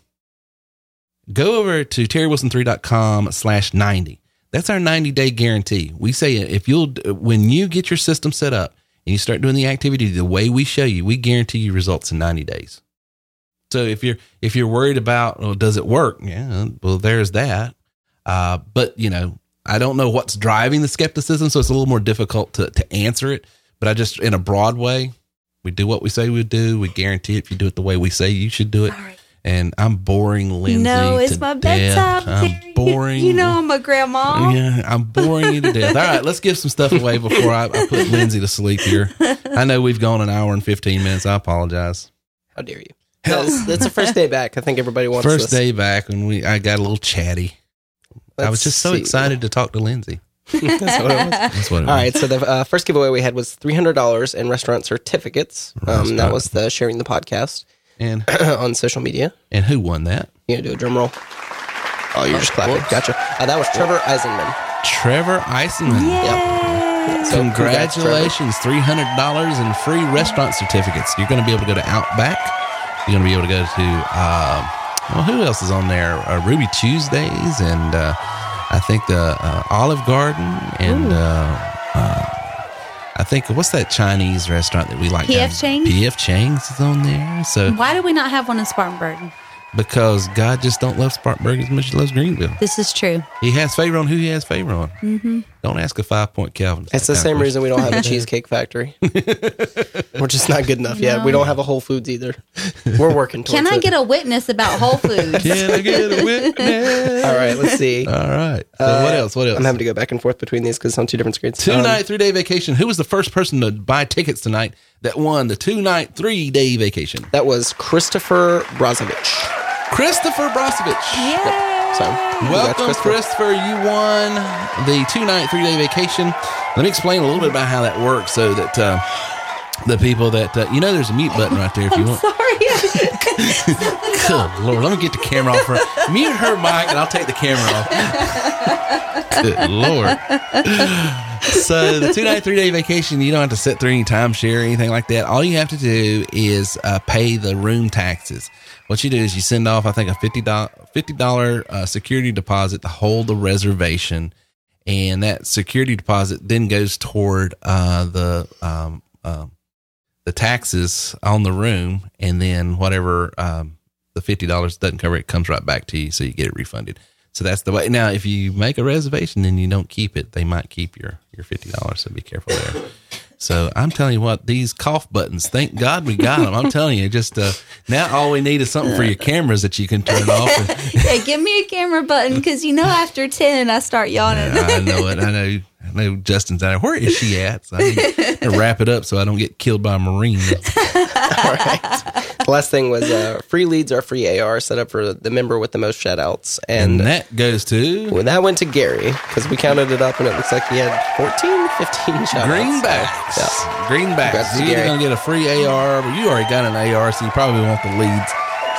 Speaker 5: go over to terry wilson three dot com slash ninety. That's our ninety day guarantee. We say if you'll, when you get your system set up and you start doing the activity the way we show you, we guarantee you results in ninety days. So if you're, if you're worried about, well, does it work? Yeah, well, there's that. Uh, but you know, I don't know what's driving the skepticism. So it's a little more difficult to, to answer it, but I just, in a broad way, we do what we say we do. We guarantee it. If you do it the way we say you should do it.
Speaker 7: Right.
Speaker 5: And I'm boring Lindsay.
Speaker 7: No, it's
Speaker 5: to
Speaker 7: my
Speaker 5: death.
Speaker 7: bedtime.
Speaker 5: I'm
Speaker 7: Terry.
Speaker 5: boring.
Speaker 7: You know I'm a grandma.
Speaker 5: Yeah, I'm boring you to death. All right, let's give some stuff away before I, I put Lindsay to sleep here. I know we've gone an hour and fifteen minutes. I apologize.
Speaker 6: How dare you? No, it's, it's the first day back. I think everybody wants
Speaker 5: First
Speaker 6: this.
Speaker 5: day back, and we I got a little chatty.
Speaker 6: Let's
Speaker 5: I was just so
Speaker 6: see.
Speaker 5: excited to talk to Lindsay.
Speaker 6: That's what it was.
Speaker 5: That's what it
Speaker 6: All
Speaker 5: was.
Speaker 6: right, so the uh, first giveaway we had was three hundred dollars in restaurant certificates. Um, that was the sharing the podcast
Speaker 5: And
Speaker 6: on social media.
Speaker 5: and who won that?
Speaker 6: You gonna do a drum roll? Oh, you're just clapping.
Speaker 5: whoops.
Speaker 6: Gotcha. Uh, that was Trevor Eisenman.
Speaker 5: Trevor Eisenman.
Speaker 6: Yep. So
Speaker 5: congratulations, three hundred dollars in free restaurant certificates. You're going to be able to go to Outback. You're going to be able to go to, uh, well, who else is on there? Uh, Ruby Tuesdays, and uh, I think the uh, Olive Garden, and uh, uh, I think, what's that Chinese restaurant that we like?
Speaker 7: P F Chang's?
Speaker 5: P F Chang's is on there. So
Speaker 7: Why do we not have one in Spartanburg?
Speaker 5: because God just don't love Spartanburg as much as he loves Greenville.
Speaker 7: This is true.
Speaker 5: He has favor on who he has favor on.
Speaker 7: Mm-hmm.
Speaker 5: Don't ask a five-point Calvinist.
Speaker 6: It's the same reason we don't have a Cheesecake Factory. We're just not good enough yet.
Speaker 7: No.
Speaker 6: We don't have a Whole Foods either. We're working towards
Speaker 7: Can I
Speaker 6: it.
Speaker 7: get a witness about Whole Foods?
Speaker 5: Can I get a witness?
Speaker 6: All right, let's see.
Speaker 5: All right. So
Speaker 6: Uh,
Speaker 5: what else? What else?
Speaker 6: I'm having to go back and forth between these because it's on two different screens.
Speaker 5: Two
Speaker 6: Um,
Speaker 5: night, three day vacation. Who was the first person to buy tickets tonight that won the two night, three day vacation?
Speaker 6: That was Christopher Brozovic.
Speaker 5: Christopher Brozovic.
Speaker 7: Yeah.
Speaker 6: So,
Speaker 5: Welcome,
Speaker 6: congrats,
Speaker 5: Christopher. You won the two night, three day vacation. Let me explain a little bit about how that works so that uh, the people that, uh, you know, there's a mute button right there if you want.
Speaker 7: Sorry.
Speaker 5: Good Lord, let me get the camera off her. Mute her mic and I'll take the camera off. Good Lord. So the two night, three day vacation, you don't have to sit through any timeshare or anything like that. All you have to do is uh, pay the room taxes. What you do is you send off, I think, a fifty dollars fifty dollars uh, security deposit to hold the reservation. And that security deposit then goes toward uh, the um, uh, the taxes on the room. And then whatever um, the fifty dollars doesn't cover, it comes right back to you. So you get it refunded. So that's the way. Now, if you make a reservation and you don't keep it, they might keep your, your fifty dollars. So be careful there. So I'm telling you what, these cough buttons, thank God we got them. I'm telling you, just uh, now all we need is something for your cameras that you can turn off. And,
Speaker 7: Yeah, give me a camera button because you know after ten I start yawning.
Speaker 5: I know it. I know. I know Justin's out there. Where is she at? So I need to wrap it up so I don't get killed by a Marine.
Speaker 6: All right. The last thing was uh, free leads are free A R set up for the member with the most shout-outs.
Speaker 5: And,
Speaker 6: And,
Speaker 5: that goes to
Speaker 6: well, that went to Gary because we counted it up and it looks like he had fourteen, fifteen shout-outs.
Speaker 5: Greenbacks.
Speaker 6: Yeah.
Speaker 5: Greenbacks.
Speaker 6: Congrats to
Speaker 5: You're either
Speaker 6: Gary.
Speaker 5: going to get a free A R, but you already got an A R, so you probably want the leads.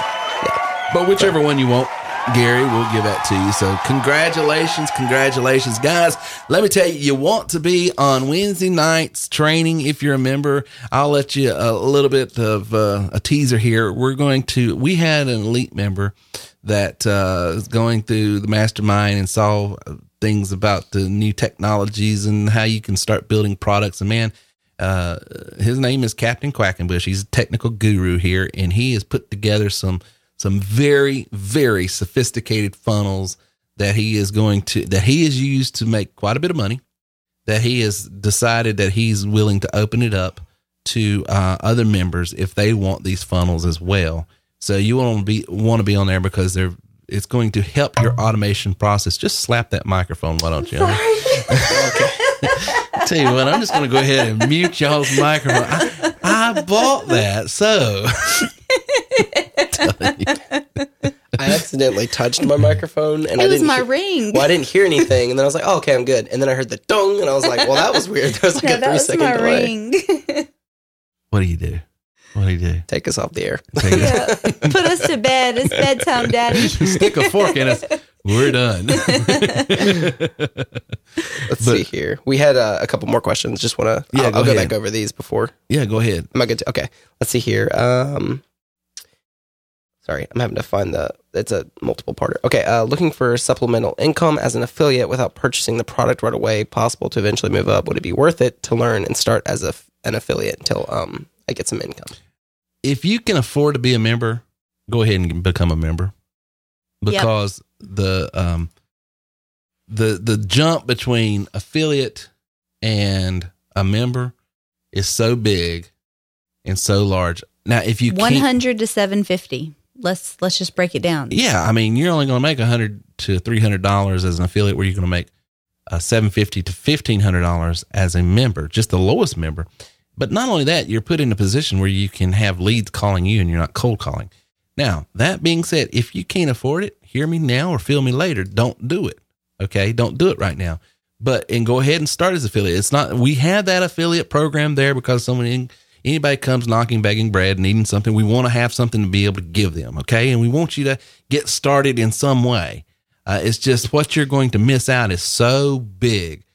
Speaker 5: But whichever one you want, Gary, we'll give that to you. So congratulations, congratulations. Guys, let me tell you, you want to be on Wednesday nights training if you're a member. I'll let you a little bit of uh, a teaser here. We're going to, we had an elite member that uh, is going through the mastermind and saw things about the new technologies and how you can start building products. And man, uh, his name is Captain Quackenbush. He's a technical guru here, and he has put together some some very, very sophisticated funnels that he is going to, that he has used to make quite a bit of money, that he has decided that he's willing to open it up to uh, other members if they want these funnels as well. So you want to be, want to be on there because they're, it's going to help your automation process. Just slap that microphone, why don't you? Okay. Tell you what, I'm just going to go ahead and mute y'all's microphone. I, I bought that, so...
Speaker 6: I accidentally touched my microphone, and
Speaker 7: It
Speaker 6: I
Speaker 7: was
Speaker 6: didn't
Speaker 7: my
Speaker 6: hear-
Speaker 7: ring.
Speaker 6: Well, I didn't hear anything, and then I was like, "Oh, okay, I'm good." And then I heard the dong, and I was like, "Well, that was weird." There was like
Speaker 7: Yeah,
Speaker 6: a
Speaker 7: that
Speaker 6: three
Speaker 7: was
Speaker 6: second
Speaker 7: my
Speaker 6: delay.
Speaker 7: ring.
Speaker 5: What do you do? What do you do?
Speaker 6: Take us off the air.
Speaker 5: Take it.
Speaker 7: Yeah. Put us to bed. It's bedtime, Daddy.
Speaker 5: Stick a fork in us. We're done.
Speaker 6: Let's see here. We had uh, a couple more questions. Just want to.
Speaker 5: Yeah,
Speaker 6: I'll,
Speaker 5: go
Speaker 6: I'll go
Speaker 5: ahead.
Speaker 6: back over these before.
Speaker 5: Yeah, go ahead.
Speaker 6: Am I good? To, okay. Let's see here. Um, sorry, I'm having to find the. It's a multiple parter. Okay. Uh, looking for supplemental income as an affiliate without purchasing the product right away. Possible to eventually move up. Would it be worth it to learn and start as a, an affiliate until um I get some income?
Speaker 5: If you can afford to be a member, go ahead and become a member, because the um the the jump between affiliate and a member is so big and so large. Now, if you
Speaker 7: One
Speaker 5: can't,
Speaker 7: hundred to seven fifty. Let's let's just break it down.
Speaker 5: yeah, I mean, you're only going to make a hundred to three hundred dollars as an affiliate, where you're going to make uh, seven fifty to fifteen hundred dollars as a member, just the lowest member. But not only that, you're put in a position where you can have leads calling you, and you're not cold calling. Now, that being said, if you can't afford it, hear me now or feel me later. Don't do it. Okay, don't do it right now. But and go ahead and start as affiliate. It's not. We have that affiliate program there because someone. Anybody comes knocking, begging bread, needing something, we want to have something to be able to give them, okay? And we want you to get started in some way. Uh, it's just what you're going to miss out is so big.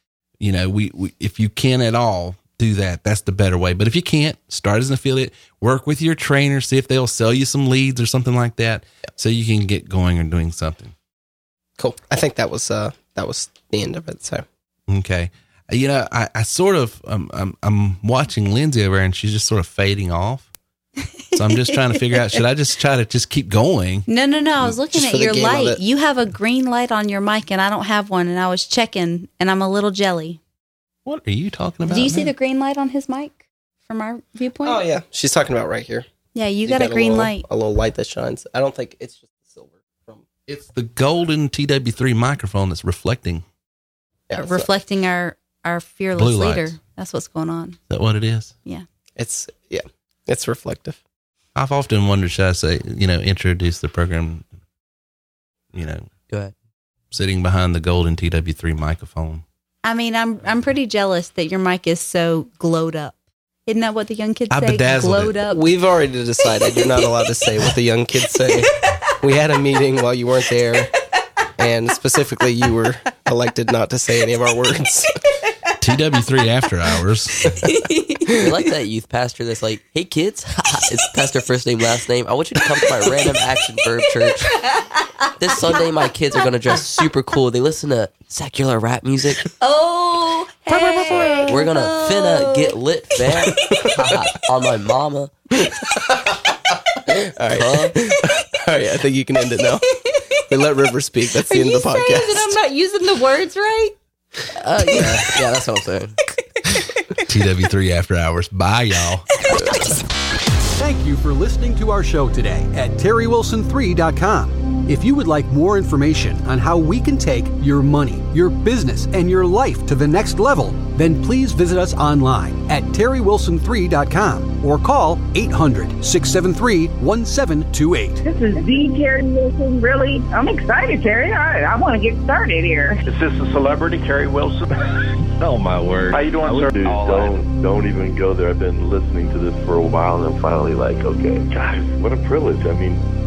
Speaker 5: you know, we, we if you can at all do that, that's the better way. But if you can't, start as an affiliate, work with your trainer, see if they'll sell you some leads or something like that, yeah. so you can get going or doing something.
Speaker 6: Cool. I think that was uh that was the end of it. So
Speaker 5: okay, you know, I, I sort of um, I'm I'm watching Lindsay over there, and she's just sort of fading off. So I'm just trying to figure out, should I just try to just keep going?
Speaker 7: No, no, no. I was looking
Speaker 6: Just
Speaker 7: at
Speaker 6: for the
Speaker 7: your
Speaker 6: game of
Speaker 7: light.
Speaker 6: it.
Speaker 7: You have a green light on your mic, and I don't have one. And I was checking, and I'm a little jelly.
Speaker 5: What are you talking about?
Speaker 7: Do you see
Speaker 5: now?
Speaker 7: the green light on his mic from our viewpoint?
Speaker 6: oh yeah, she's talking about right here.
Speaker 7: Yeah, you
Speaker 6: You've
Speaker 7: got, a green
Speaker 6: little,
Speaker 7: light.
Speaker 6: a little light that shines. I don't think it's just the silver from.
Speaker 5: It's the golden T W three microphone that's reflecting.
Speaker 6: Yeah,
Speaker 7: Uh,
Speaker 6: so
Speaker 7: reflecting our, our fearless
Speaker 5: Blue
Speaker 7: leader.
Speaker 5: lights.
Speaker 7: That's what's going on.
Speaker 5: Is that what it is?
Speaker 7: Yeah.
Speaker 6: it's yeah, it's reflective.
Speaker 5: I've often wondered, should I say, you know, introduce the program, you know,
Speaker 4: Go ahead.
Speaker 5: sitting behind the golden T W three microphone.
Speaker 7: I mean, I'm I'm pretty jealous that your mic is so glowed up. Isn't that what the young kids
Speaker 5: I
Speaker 7: say?
Speaker 5: bedazzled
Speaker 7: Glowed
Speaker 5: it.
Speaker 7: up.
Speaker 6: We've already decided you're not allowed to say what the young kids say. We had a meeting while you weren't there, and specifically you were elected not to say any of our words.
Speaker 5: T W three after hours.
Speaker 4: We like that youth pastor that's like, hey kids, it's pastor first name, last name. I want you to come to my random action verb church. This Sunday, my kids are going to dress super cool. They listen to secular rap music.
Speaker 7: Oh, hey.
Speaker 4: We're going to finna get lit, fam. On my mama.
Speaker 6: All right.
Speaker 4: Huh?
Speaker 6: All right, I think you can end it now. We let River speak. That's the
Speaker 7: Are
Speaker 6: end
Speaker 7: you
Speaker 6: of the
Speaker 7: saying
Speaker 6: podcast.
Speaker 7: that I'm not using the words right?
Speaker 4: Uh, yeah, yeah, that's what I'm saying.
Speaker 5: T W three after hours. Bye, y'all.
Speaker 1: Thank you for listening to our show today at terry wilson three dot com. If you would like more information on how we can take your money, your business, and your life to the next level, then please visit us online at terry wilson three dot com or call eight hundred, six seven three, one seven two eight.
Speaker 2: This is the Terry Wilson. Really? I'm excited, Terry. I, I want to get started here.
Speaker 12: Is this a celebrity, Terry Wilson?
Speaker 13: Oh my word!
Speaker 12: How you doing, sir?
Speaker 13: Dude, don't don't even go there. I've been listening to this for a while, and I'm finally like, okay, guys, what a privilege. I mean,